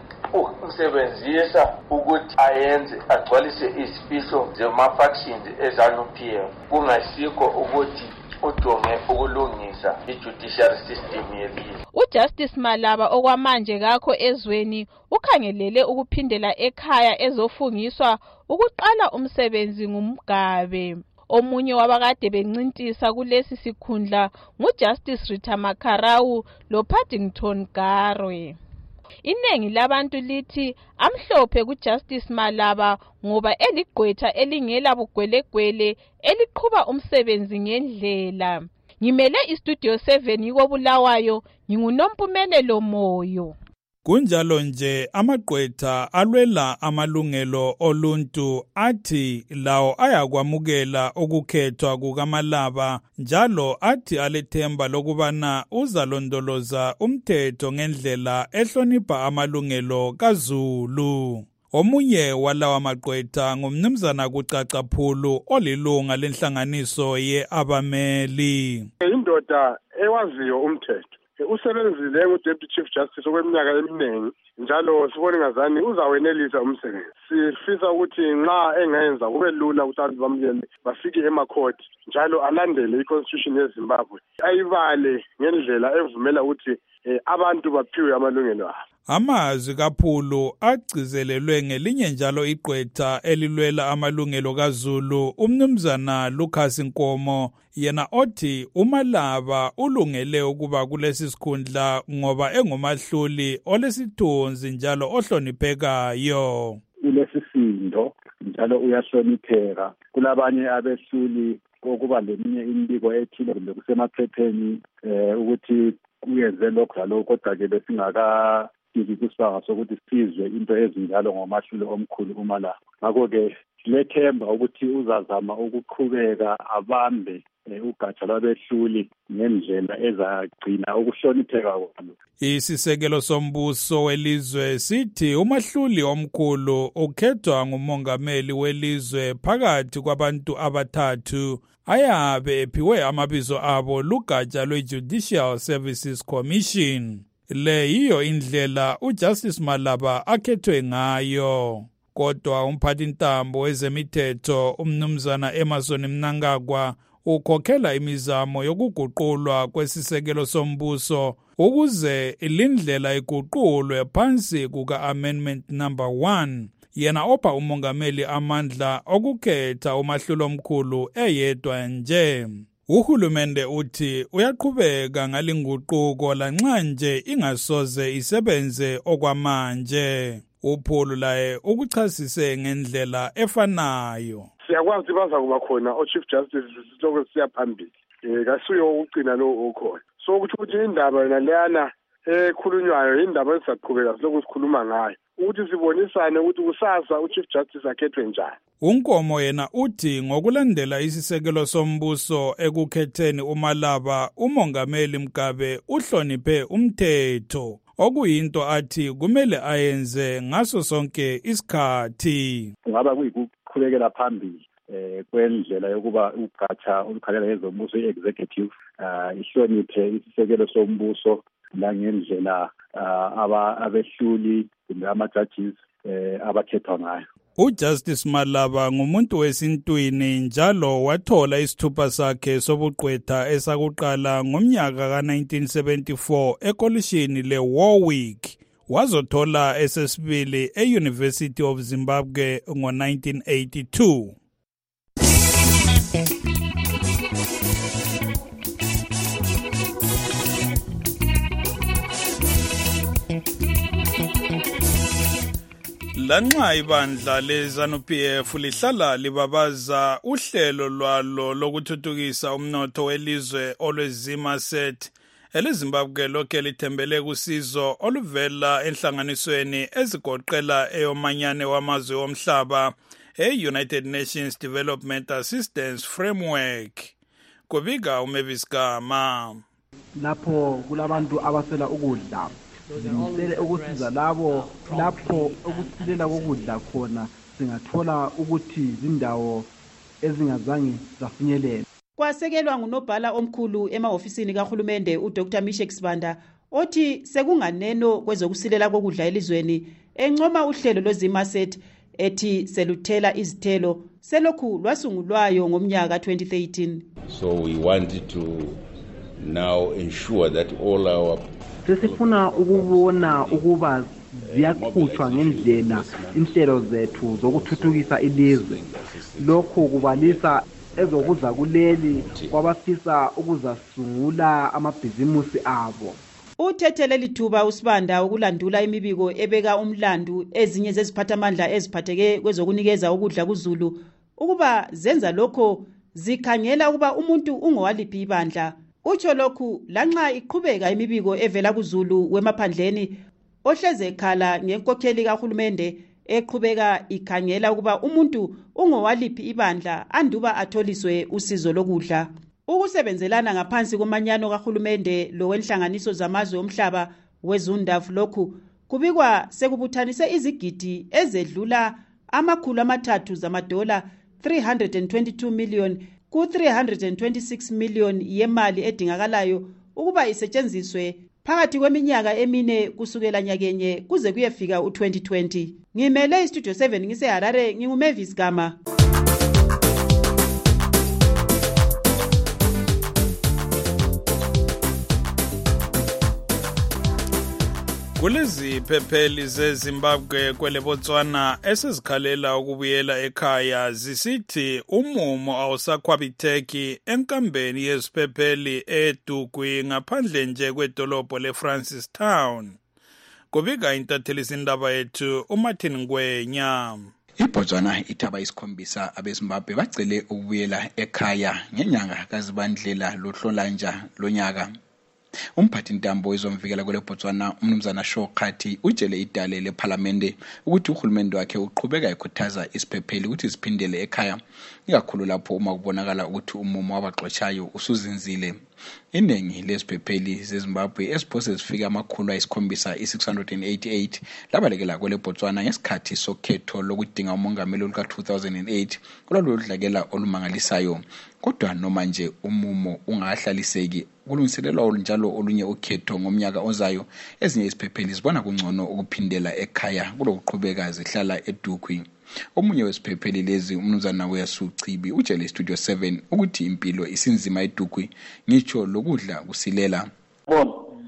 umsebenzisa ukuthi ayenze agcwalise izifiso zema-factions eZANU P F kungasikho ukuthi ujonge ukulungisa i-judiciary system yelizwe. UJustice Malaba okwamanje kakho ezweni ukhangelele ukuphindela ekhaya ezofungiswa ukuqala umsebenzi ngumgabe. Omunye wabakade bencintisa kulesi sikhundla nguJustice Rita Makarau loPaddington Garwe. Inengi labantu lithi amhlophe kuJustice Malaba ngoba eligqwetha elingela bugwelegwele eliqhuba umsebenzi ngendlela. Ngimele iStudio seven yikobulawayo nginguNompumelelo Moyo. Kunjalo nje amagqwetha alwela amalungelo oluntu athi lawo ayakwamukela ukukhethwa kukaMalaba njalo athi alethemba lokubana uzalondoloza umthetho ngendlela ehlonipha amalungelo kaZulu. Omunye walawa magqwetha ngumnumzana kuCacaphulu olilunga lenhlanganiso ye-abameli. Indoda ewaziyo umthetho usebenzile nguDeputy Chief Justice okweminyaka eminingi njalo sibone ngazani uzawenelisa umsebenzi. Sifisa ukuthi nxa engenza kube lula ukuthi abantu bamukele bafike emakhoti njalo alandele iConstitution yeZimbabwe ayibale ngendlela evumela ukuthi abantu baphiwe amalungelo abo. Amazwi kaPhulu agcizelelwe ngelinye njalo igqwetha elilwela amalungelo kaZulu umnumzana Lucas Nkomo yena othi uMalaba ulungele ukuba kulesi sikhundla ngoba engumahluli olesithunzi njalo ohloniphekayo. Ulesisindo njalo uyahlonipheka. Kulabanye abehluli okuba leminye imbiko ethile kumbe kusemaphepheni ukuthi uyenze lokho lalokho kodwa ke besingaka ikusanga sokuthi sizwe into ezinjalo ngomahlule omkhulu uMalaba. Ngakho-ke lethemba ukuthi uzazama ukuqhubeka abambe ugatsha lwabehluli ngendlela ezagcina ukuhlonipheka kwalo. Isisekelo sombuso welizwe sithi umahluli omkhulu ukhethwa ngumongameli welizwe phakathi kwabantu abathathu ayabe ephiwe amabizo abo lugatsha lwe-Judicial Services Commission. Le yiyo indlela uJustice Malaba akhethwe ngayo. Kodwa umphathintambo wezemithetho umnumzana Emerson Mnangagwa ukhokhela imizamo yokuguqulwa kwesisekelo sombuso ukuze ilindlela iguqulwe phansi kuka amendment number one. Yena opha umongameli amandla okukhetha umahlulo omkhulu eyedwa nje. Uhulumende uthi uyaqhubeka ngalinguquko lanxa nje ingasoze isebenze okwamanje. Uphulu laye ukuchasise ngendlela efanayo. Siyakwazi baza kuba khona o-Chief Justice sitoko siya phambili. Eh kasuyo ukugcina lo okhona. So ukuthi ukuthi indaba yona leyana ekhulunywayo indaba esaqhubeka lokho sikhuluma ngayo. Ukuthi sibonisane ukuthi kusasa uChief Justice akhethwe njani. Unkomo yena uthi ngokulandela isisekelo sombuso ekukhetheni uMalaba umongameli Mgabe uhloniphe umthetho okuyinto athi kumele ayenze ngaso sonke isikhathi. Kungaba kuyikuqhubekela phambili eh kwendlela yokuba ugatsha olukhalela ezombuso i-executive uh ihloniphe isisekelo sombuso langendlela uh, aba abehluli kumbe ama-judges eh abakhethwa ngayo. uJustice Malaba ngumuntu wesintwini njalo wathola isithupha sakhe sobuqwetha esakuqala ngomnyaka ka nineteen seventy-four ekolishini le-Warwick. Wazothola esesibili e-University of Zimbabwe ngo nineteen eighty-two. Lanxa ibandla le-ZANU-P F lihlala libabaza uhlelo lwalo lokuthuthukisa umnotho welizwe olwezima-set, eleZimbabwe lokhe lithembele kusizo oluvela enhlanganisweni ezigoqela eyomanyane wamazwe omhlaba e-United Nations Development Assistance Framework. Kubika uMavis Gama. Lapho kulabantu abasela ukudla, zimisele ukusiza labo lapho ukusilela kokudla khona singathola ukuthi zindawo ezingazange zafinyelela. Kwasekelwa ngunobhala omkhulu emahofisini kahulumende uDr Mishek Sibanda othi sekunganeno kwezokusilela kokudla elizweni, encoma uhlelo lwezimaset ethi seluthela izithelo selokhu lwasungulwayo ngomnyaka twenty thirteen. So we wanted to now ensure that all our sesifuna ukubona ukuba ziyakhutshwa ngendlela inhlelo zethu zokuthuthukisa ilizwe. Lokho kubalisa ezokuza kuleli kwabafisa ukuzasungula amabhizimusi abo. Uthethele lithuba uSibanda ukulandula imibiko ebeka umlandu ezinye zeziphathamandla eziphatheke kwezokunikeza ukudla kuZulu ukuba zenza lokho zikhangela ukuba umuntu ungowaliphi ibandla. Utsho lokhu lanxa iqhubeka imibiko evela kuZulu wemaphandleni ohleze ekhala ngenkokheli kahulumende eqhubeka ikhangela ukuba umuntu ungowaliphi ibandla anduba atholiswe usizo lokudla. Ukusebenzelana ngaphansi komanyano kahulumende lowenhlanganiso zamazwe omhlaba wezundafu lokhu kubikwa sekubuthanise izigidi ezedlula amakhulu amathathu zamadola three hundred twenty-two million ku three hundred twenty-six million yemali edingakalayo ukuba isetshenziswe phakathi kweminyaka emine kusukela nyakenye kuze kuyefika u twenty twenty. Ngimele istudio seven ngise Harare, nginguMavis Gama. Kulezi phepheli zeZimbabwe kwele Botswana esezikhalela ukubuyela ekhaya zisithi umumo awusakhwabitheki enkambeni yeziphepheli eDugwi ngaphandle nje kwedolobho leFrancistown. Kubika intathelisa indaba yethu uMartin Ngwenya. iBotswana ithaba isikhombisa abeZimbabwe bacele ukubuyela ekhaya ngenyanga kaZibandlela lohlolanja lonyaka. Umphathi ntambo wezomvikela kwele Botswana umnumzana Shokhathi utshele idale leParliament ukuthi uhulumende wakhe uqhubeka ekhuthaza isiphepheli ukuthi siphindele ekhaya, ikakhulu lapho uma kubonakala ukuthi umumo wabaxotshayo usuzinzile. Iningi lesiphepheli zeZimbabwe esiphose zifika amakhulu ayisikhombisa i-six hundred eighty-eight labalekela kwele Botswana ngesikhathi sokhetho lokudinga umongameli oluka two thousand eight olwaludlakela olumangalisayo. Kodwa noma nje umumo ungahlaliseki kulungiselelwa njalo olunye ukhetho ngomnyaka ozayo, ezinye iziphepheli zibona kungcono ukuphindela ekhaya kulokuqhubeka zihlala eDugwi. Omunye wesiphepheli lezi umnumzana weSuchibi utshele iStudio seven ukuthi impilo isinzima eDugwi ngitsho lokudla kusilela. Bona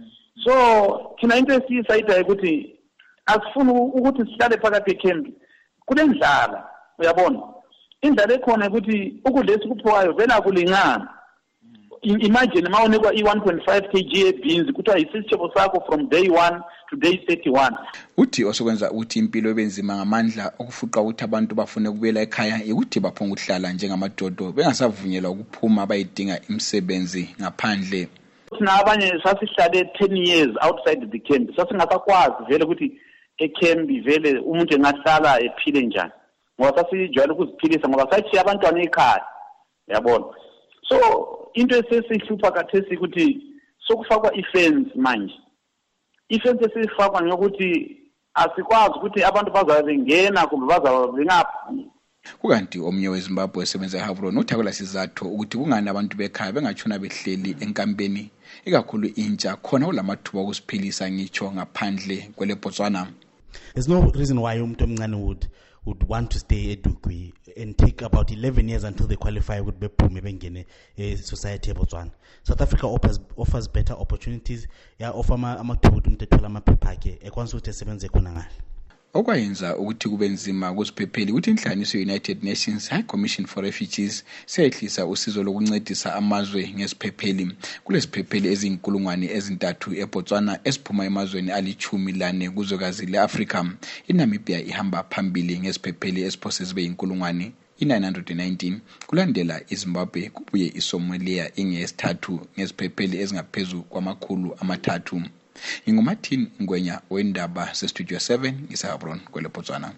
so thina into esiyisayida ukuthi asifuna ukuthi sihlale phakathi ekhembi kulendlala, uyabona indlala ekhona ukuthi ukudla esikuphiwayo vela kulingana. Imagine mawunikwa i one point five kilograms beans kuthiwa isisitshebo sakho from day one to day thirty-one. Uthi osokwenza ukuthi impilo ebenzima ngamandla okufuqa ukuthi abantu bafune ukubuyela ekhaya ukuthi baphonga ukuhlala njengamadodo bengasavunyelwa ukuphuma bayidinga imisebenzi ngaphandle. Thina abanye sasihlale ten years outside the camp, sasingasakwazi vele ukuthi ecamp vele umuntu engahlala ephile njani ngoba sasijwayele ukuziphilisa ngoba sachiya abantwana ekhaya, yabona. So into esesihlupha kathesi ukuthi sokufakwa ifence manje. Ifence esifakwa ngokuthi asikwazi ukuthi abantu bazabe ngena kumbe bazabe ngapha Kukanti omnye weZimbabwe osebenza eHavron uthakwela sizathu ukuthi kungani abantu bekhaya bengatshona behleli enkampeni ikakhulu intsha khona kulamathuba okusiphilisa ngitsho ngaphandle kwele Botswana. There's no reason why umuntu omncane would would want to stay eDugwi and take about eleven years until they qualify would be phume bengene society eBotswana. South Africa offers offers better opportunities ya offer amathuba umuntu ethola amaphepha akhe ekwanisa ukuthi esebenze khona ngale. Okwayenza ukuthi kube nzima kusiphepheli ukuthi inhlanganiso United Nations High Commission for Refugees seyehlisa usizo lokuncedisa amazwe ngesiphepheli kulesiphepheli ezinkulungwane ezintathu eBotswana esiphuma emazweni alichumi lane kuzwekazi leAfrika. iNamibia ihamba phambili ngesiphepheli esiphose zibe inkulungwane i-nine hundred nineteen kulandela iZimbabwe kubuye iSomalia ingeyesithathu ngesiphepheli ezingaphezu kwamakhulu amathathu. Ingumathini Ngwenya wendaba sestudio seven ngisahabron kwele Botswana.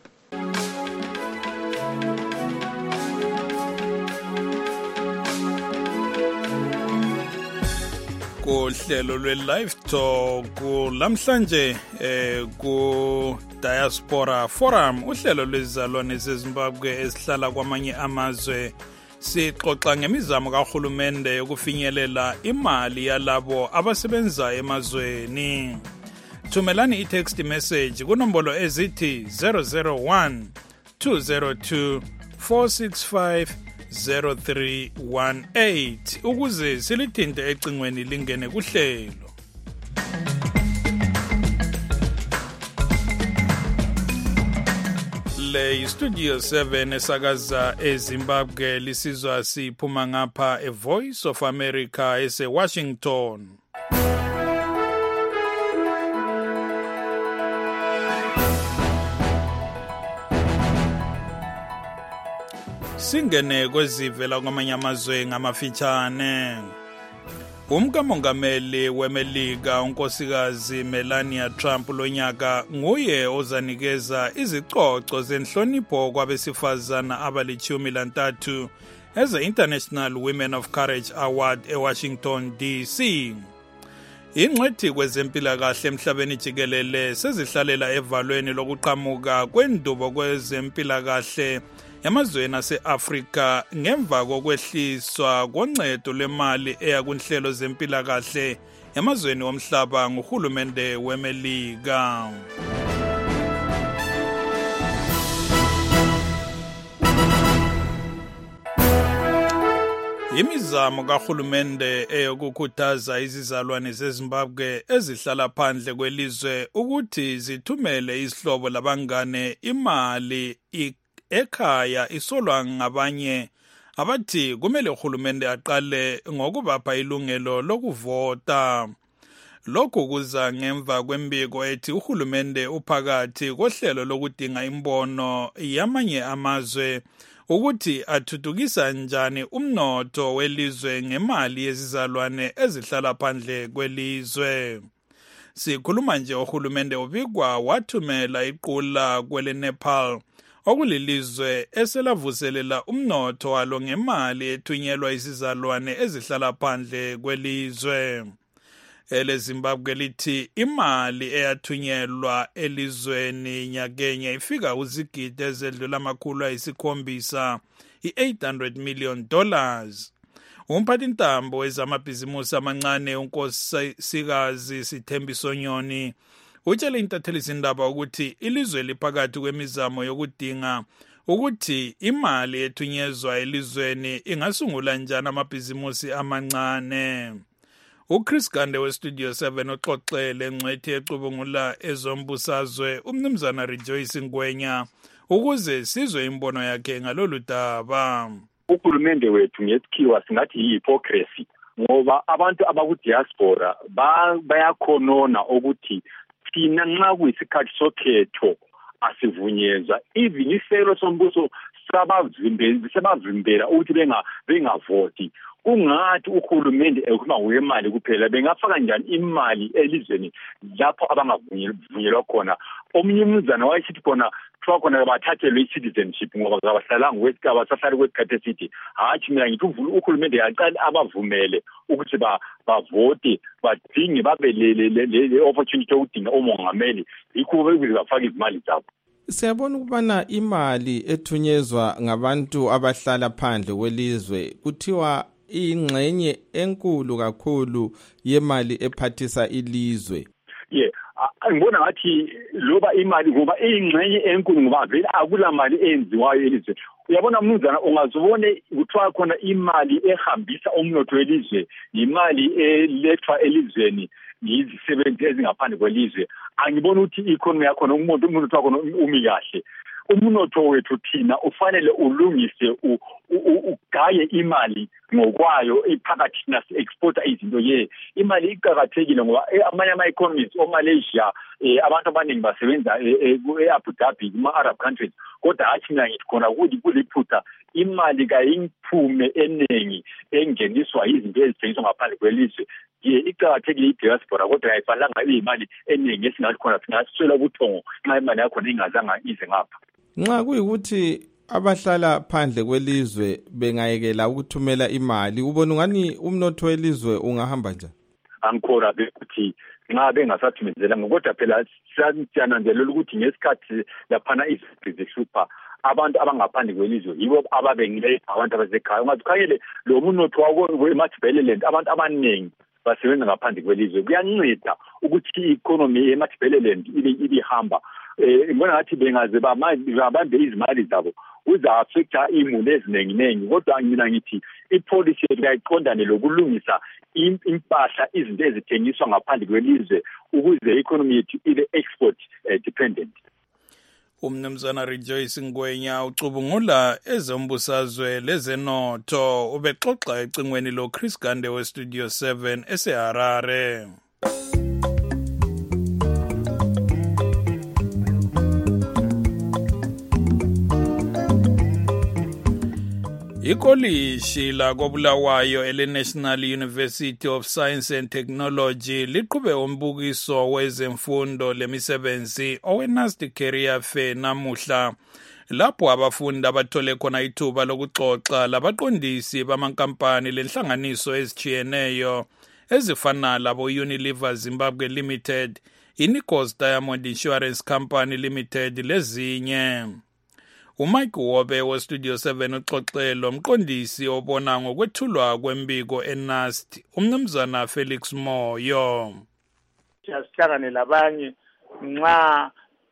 Kuhlelo lwe-Live Talk lamhlanje eh ku Diaspora Forum uhlelo lwezizalwane zeZimbabwe esihlala kwamanye amazwe sixoxa ngemizamo kahulumende yokufinyelela imali yalabo abasebenza emazweni. Thumelani i-text message kunombolo ezithi zero zero one two zero two four six five zero three one eight ukuze silithinte ecingweni lingene kuhlelo. Le Studio seven esakaza eZimbabwe lisizwa siphuma ngapha e Voice of America ese Washington. Singene kwezivela kwamanye amazwe ngamafitshane. Umkamongameli weMelika unkosikazi Melania Trump lonyaka nguye ozanikeza izicoco zenhlonipho kwabesifazana abalichumi lantathu eze International Women of Courage Award eWashington D C. Ingcwethi kwezempilakahle emhlabeni jikelele sezihlalela evalweni lokuqhamuka kwendubo kwezempilakahle emazweni ase-Afrika ngemva kokwehliswa koncedo lwemali eya kunhlelo zempilakahle emazweni omhlaba nguhulumende weMelika. Imizamo kahulumende eyokukhuthaza izizalwane zeZimbabwe ezihlala phandle kwelizwe ukuthi zithumele isihlobo labangane imali ekhaya isolwa ngabanye abathi kumele uhulumende aqale ngokubapha ilungelo lokuvota. Lokhu kuza ngemva kwembiko ethi uhulumende uphakathi kohlelo lokudinga imbono yamanye amazwe ukuthi athuthukisa njani umnotho welizwe ngemali yezizalwane ezihlala phandle kwelizwe. Sikhuluma nje uhulumende ubikwa wathumela iqula kwele Nepal okulilizwe eselavuselela umnotho walo ngemali ethunyelwa izizalwane ezihlala phandle kwelizwe. Ele Zimbabwe lithi imali eyathunyelwa elizweni nyakenye ifika uzigidi ezedlula amakhulu ayisikhombisa i-eight hundred million dollars. Umphathintambo wezamabhizimusi amancane unkosikazi Sithembiso Nyoni utshele intatheli zindaba ukuthi ilizwe liphakathi kwemizamo yokudinga ukuthi imali ethunyezwa elizweni ingasungula njani amabhizimusi amancane. uChris Gande weStudio seven uxoxele engcwethi ecubungula ezombusazwe umnumzana Rejoice Ngwenya ukuze sizwe imbono yakhe ngalolu daba. Uhulumende wethu ngesikhiwa singathi yi-hypocrisy ngoba abantu abakudiaspora bayakhonona ukuthi thina nxa kuyisikhathi sokhetho asivunyezwa even iselo sombuso sabavimbela sabavimbela ukuthi benga bengavoti. Kungathi uhulumende ekhuluma ngoyemali kuphela bengafaka njani imali elizweni lapho abangavunyelwa khona. Omunye umzana wayesithi khona kuthiwa khona bathathelwe i-citizenship ngoba kabahlalanga wesigaba sahlali kwesikhathi esithi hatshi mina ngithi uhulumende yaqala abavumele ukuthi bavote badinge babe le opportunity yokudinga umongameli yikho bekuze bafake izimali zabo. Siyabona ukubana imali ethunyezwa ngabantu abahlala phandle kwelizwe kuthiwa ingxenye enkulu kakhulu yemali ephathisa ilizwe. Yeah, ngibona ngathi loba imali ngoba ingxenye enkulu ngoba vele akula mali enziwayo elizwe. Uyabona mnumzana ungazibone kuthiwa khona imali ehambisa umnotho welizwe, imali elethwa elizweni yizisebenzi ezingaphandle kwelizwe. Angibona ukuthi i-economy yakho umuntu umuntu wakho umi kahle. Umnotho wethu thina ufanele ulungise ugaye imali ngokwayo iphakathi nasi exporta izinto ye imali iqhakathekile ngoba amanye ama economies oMalaysia abantu abaningi basebenza eAbu Dhabi kuma Arab countries kodwa athi mina ngithi khona ukuthi kuliphutha imali kayingiphume enengi engeniswa izinto ezithengiswa ngaphandle kwelizwe ye iqhakathekile i-diaspora kodwa ayifanelanga imali eningi esingathi khona singaswela ubuthongo nxa imali yakho ingazanga ize ngapha. Nxa kuyikuthi abahlala phandle kwelizwe bengayekela ukuthumela imali ubona ngani umnotho welizwe ungahamba njani? Angikholwa ukuthi nxa bengasathumezela ngokodwa phela siyananzelela ukuthi ngesikhathi laphana izinto zihlupha abantu abangaphandle kwelizwe yibo ababengile abantu abasekhaya. Ungazikhangele lo munotho weMatabeleland abantu abaningi basebenza ngaphandle kwelizwe kuyanceda ukuthi i-economy yeMatabeleland ibihamba. Ngibona ngathi bengaze babambe izimali zabo uza affecta imuli eziningi nengi kodwa mina ngithi ipolicy yayiqondane lokulungisa impahla izinto ezithengiswa ngaphandle kwelizwe ukuze i-economy yethu ibe export dependent. Umnumzana Rejoice Ngwenya ucubungula ezombusazwe lezenotho ubexoxa ecingweni lo Chris Gande we Studio seven eseHarare. Ikolishi la koBulawayo ele National University of Science and Technology liqhube umbukiso wezemfundo lemisebenzi oweNAST Career Fair namuhla lapho abafundi abathole khona ithuba lokuxoxa labaqondisi bamankampani lenhlanganiso ezichiyeneyo ezifana labo Unilever Zimbabwe Limited, Inikos Diamond Insurance Company Limited lezinye. uMike Wobe we Studio seven uxoxelo umqondisi obona ngokwethulwa kwembiko eNAST umnumzana Felix Moyo. Siyasihlangane labanye nxa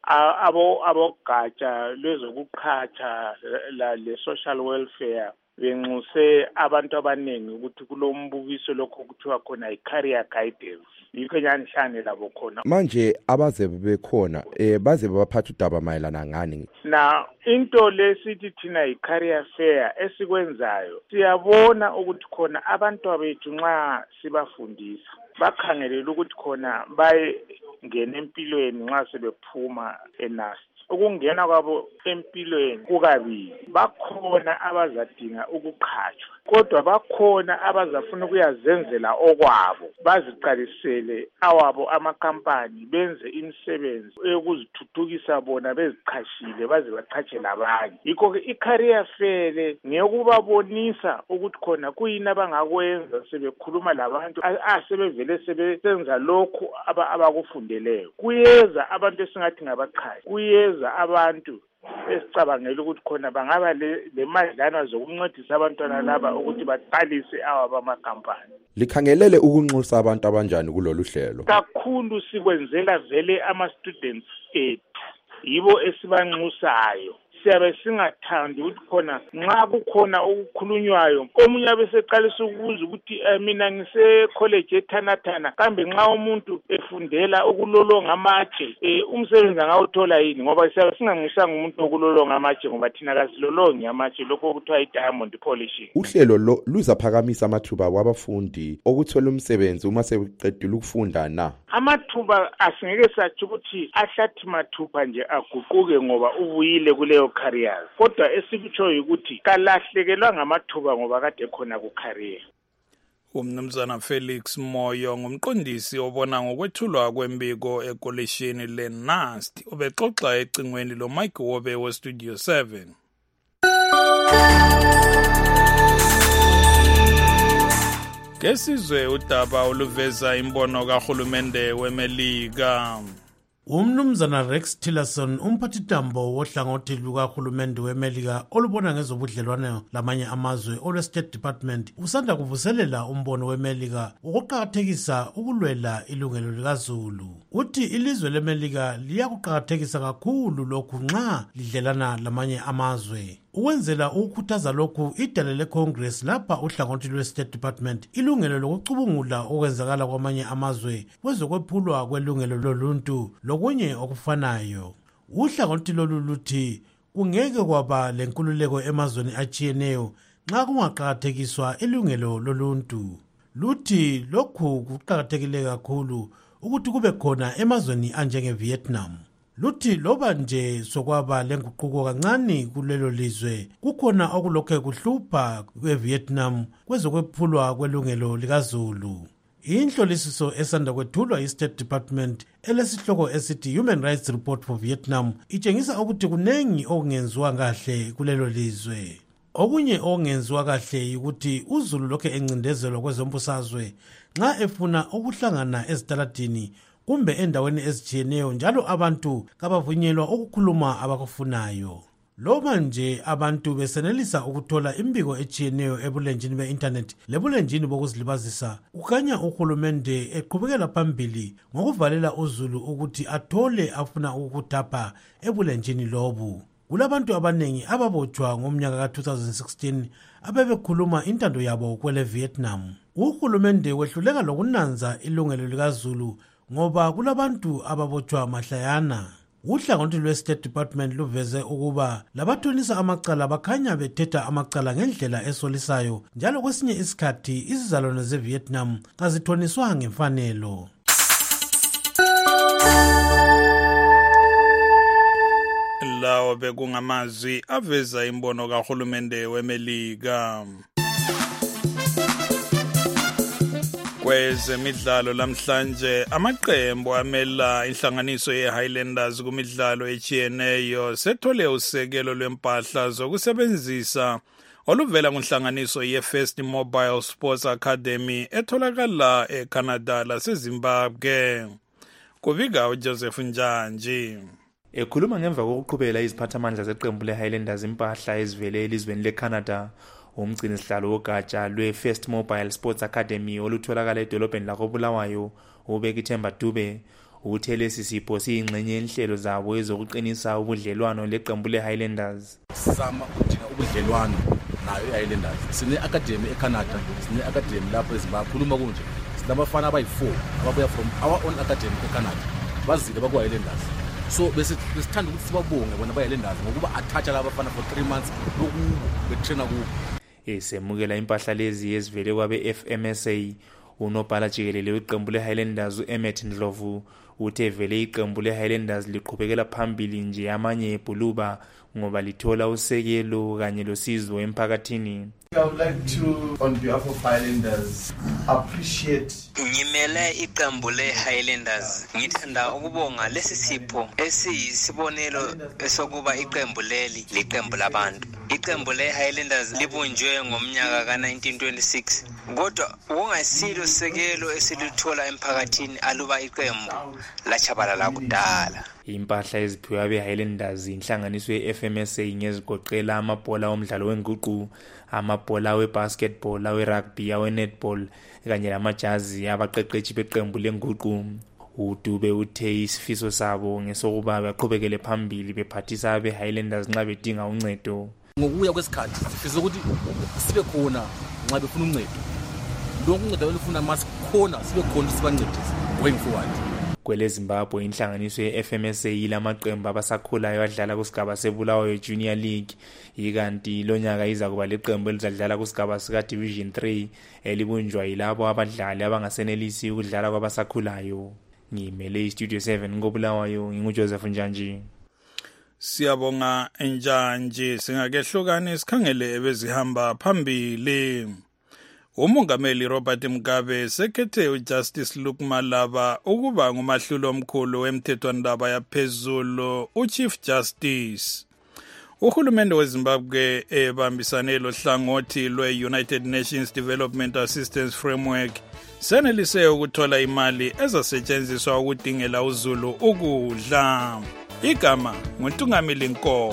abo abogatsha lwezokuqhatha la le social welfare benxuse abantu abaningi ukuthi kulombukiso lokho kuthiwa khona i-career guidance yikho nyanhlane labo khona manje abaze bekhona eh baze baphatha udaba mayelana ngani na into lesithi thina i-career fair esikwenzayo siyabona ukuthi khona abantu abethu nxa sibafundisa bakhangelela ukuthi khona baye ngene empilweni nxa sebephuma eNAST ukungena kwabo empilweni kukabili bakhona abazadinga ukuqhatshwa kodwa bakhona abazafuna ukuyazenzela okwabo baziqalisele awabo amakampani benze imisebenzi eyokuzithuthukisa bona beziqhashile baze baqhatshe labanye yikho ke i-career fair ngeyokubabonisa ukuthi khona kuyini abangakwenza sebekhuluma labantu asebevele sebesenza lokhu abakufundeleyo kuyeza abantu esingathi ngabaqhashi kuyeza abantu esicabangela ukuthi khona bangaba le madlana zokuncedisa abantwana laba ukuthi baqalise awabo amakampani. Likhangelele ukunxusa abantu abanjani kulolu hlelo? Kakhulu sikwenzela vele ama-students ethu yibo esibanxusayo. Siyabe singathandi ukuthi khona nxa kukhona okukhulunywayo omunye abeseqalisa ukubuza ukuthi mina ngise college eThanathana kambe nxa umuntu efundela ukulolonga amatshe umsebenzi angawuthola yini ngoba siyabe singanxusanga umuntu okulolonga amatshe ngoba thina kasilolongi amatshe lokho kuthiwa i-diamond polishing. Uhlelo lo luzaphakamisa amathuba kwabafundi okuthola umsebenzi uma sebeqedile ukufunda na? Amathuba asingeke sathi ukuthi ahlathi mathupha nje aguquke ngoba ubuyile kuleyo careers kodwa esikutshoyo ukuthi kalahlekelwa ngamathuba ngoba kade khona ku career. Umnumzana Felix Moyo ngumqondisi obona ngokwethulwa kwembiko ekolishini leNAST ubexoxa ecingweni lo Mike Wobe we Studio seven. Kesizwe udaba oluveza imbono kahulumende weMelika. Umnumzana Rex Tillerson umphathitambo wohlangothi lukahulumende weMelika olubona ngezobudlelwano lamanye amazwe olwe-State Department usanda kuvuselela umbono weMelika ukuqakathekisa ukulwela ilungelo likaZulu. Uthi ilizwe leMelika liyakuqakathekisa kakhulu lokhu nxa lidlelana lamanye amazwe. Ukwenzela ukukhuthaza lokhu idale leCongress lapha uhlangothi lwe-State Department ilungelo lokucubungula okwenzakala kwamanye amazwe kwezokwephulwa kwelungelo loluntu lokunye okufanayo. Uhlangothi lolu luthi kungeke kwaba lenkululeko emazweni atshiyeneyo nxa kungaqakathekiswa ilungelo loluntu. Luthi lokhu kuqakathekile kakhulu ukuthi kube khona emazweni anjengeVietnam. Luthi loba nje sokwaba lenguquko kancane kulelo lizwe kukhona okulokhe kuhlupha kweVietnam kwezokwephulwa kwelungelo likaZulu. Inhlolisiso esanda kwethulwa yi-State Department elesihloko esithi Human Rights Report for Vietnam itshengisa ukuthi kunengi okungenziwa kahle kulelo lizwe. Okunye okungenziwa kahle ukuthi uZulu lokhe encindezelwa kwezombusazwe nxa efuna ukuhlangana ezitaladini kumbe endaweni ezitshiyeneyo njalo abantu kabavunyelwa ukukhuluma abakufunayo. Loba nje abantu besenelisa ukuthola imbiko etshiyeneyo ebulenjini be-internet lebulenjini bokuzilibazisa, kukanya uhulumende eqhubekela phambili ngokuvalela uZulu ukuthi athole afuna ukukuthapha ebulenjini lobu. Kulabantu abanengi ababotshwa ngomnyaka ka two thousand sixteen abebekhuluma intando yabo kwele Vietnam. Uhulumende wehluleka lokunanza ilungelo likaZulu ngoba kulabantu ababotshwa mahlayana. Uhlangothi lwe-State Department luveze ukuba labathonisa amacala bakhanya bethetha amacala ngendlela esolisayo njalo kwesinye isikhathi izizalwane zeVietnam kazithoniswa ngemfanelo. Lawo bekungamazwi aveza imbono kahulumende weMelika. Kwezemidlalo lamhlanje amaqembu amela inhlanganiso ye-Highlanders kumidlalo etshiyeneyo sethole usekelo lwempahla zokusebenzisa oluvela kunhlanganiso ye-First Mobile Sports Academy etholakala eCanada laseZimbabwe. Kubika uJoseph Njanji. Ekhuluma ngemva kokuqhubela iziphathamandla zeqembu le-Highlanders impahla ezivele elizweni leCanada, umgcini sihlalo wogatsha lwe-First Mobile Sports Academy olutholakala edolobheni lakoBulawayo ubeka ithemba Dube uthe lesi sipho siyingxenye yenhlelo zabo ezokuqinisa ubudlelwano leqembu le-Highlanders. Sizama ukudinga ubudlelwano nayo i-Highlanders. Sine-academy eCanada, sine-academy lapho eZimbabwe. Khuluma kunje sinabafana abayi-four ababuya from our own academy eCanada bazile baku-Highlanders. So besithanda ukuthi sibabonge bona ba-Highlanders ngokuba athatha laba bafana for three months lokubo betraina kubo. Esemukela impahla lezi ezivele kwabe-F M S A, unobhala jikelele weqembu le-Highlanders u-Emmet Ndlovu uthe vele iqembu le-Highlanders liqhubekela phambili nje amanye ebhuluba ngoba lithola usekelo kanye losizo emphakathini. I would like to, on behalf of Highlanders, appreciate. Ngimele iqembu le-Highlanders ngithanda ukubonga lesi sipho esiyisibonelo esokuba iqembu leli liqembu labantu. Iqembu le-Highlanders libunjwe ngomnyaka ka nineteen twenty-six kodwa kungasilo sekelo esilithola emphakathini aluba iqembu lachabalala kudala. Impahla eziphiwe abe-Highlanders inhlanganiso ye-F M S A ngezigoqela amabhola omdlalo wenguqu, amabhola we-basketball, awe-rugby, awe-netball kanye lamajazi abaqeqetshi beqembu lenguqu. uDube uthe isifiso sabo ngesokuba baqhubekele phambili bephathisa abe-Highlanders nxa bedinga uncedo. Ngokuya kwesikhathi sifisa ukuthi sibe khona nxa befuna uncedo. Lokhu uncedo olufuna masikhona sibe khona sibancedise going forward. Kwele Zimbabwe inhlanganiso ye-F M S A ilamaqembu abasakhulayo adlala kusigaba seBulawayo Junior League, ikanti lonyaka iza kuba leqembu elizadlala kusigaba sika Division three elibunjwa yilabo abadlali abangasenelisi ukudlala kwabasakhulayo. Ngimele iStudio seven ngoBulawayo, nginguJoseph Njanji. Siyabonga Njanji, singakehlukane sikhangele ebezihamba phambili. Umongameli Robert Mugabe sekhethe uJustice Luke Malaba ukuba ngumahlulo omkhulu wemthethwandaba yaphezulu uChief Justice. Uhulumende weZimbabwe ebambisane lohlangothi lwe-United Nations Development Assistance Framework senelise ukuthola imali ezasetshenziswa ukudingela uZulu ukudla. Igama nguNtungamili Nkomo.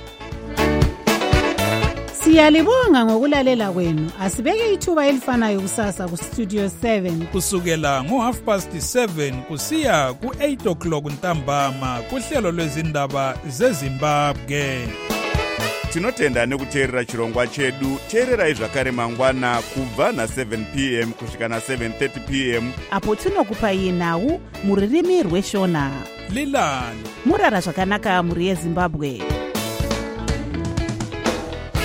Siyalibonga ngokulalela kwenu. Asibeke ithuba elifanayo kusasa ku Studio seven kusukela ngo half past seven kusiya ku eight o'clock ntambama kuhlelo lwezindaba zeZimbabwe. Tinotenda nekuteerera chirongwa chedu. Teererai zvakare mangwana kubva na seven p m kusvika na seven thirty p m apo tinokupai nhau muririmi rweshona. Lilani murara zvakanaka muri yeZimbabwe.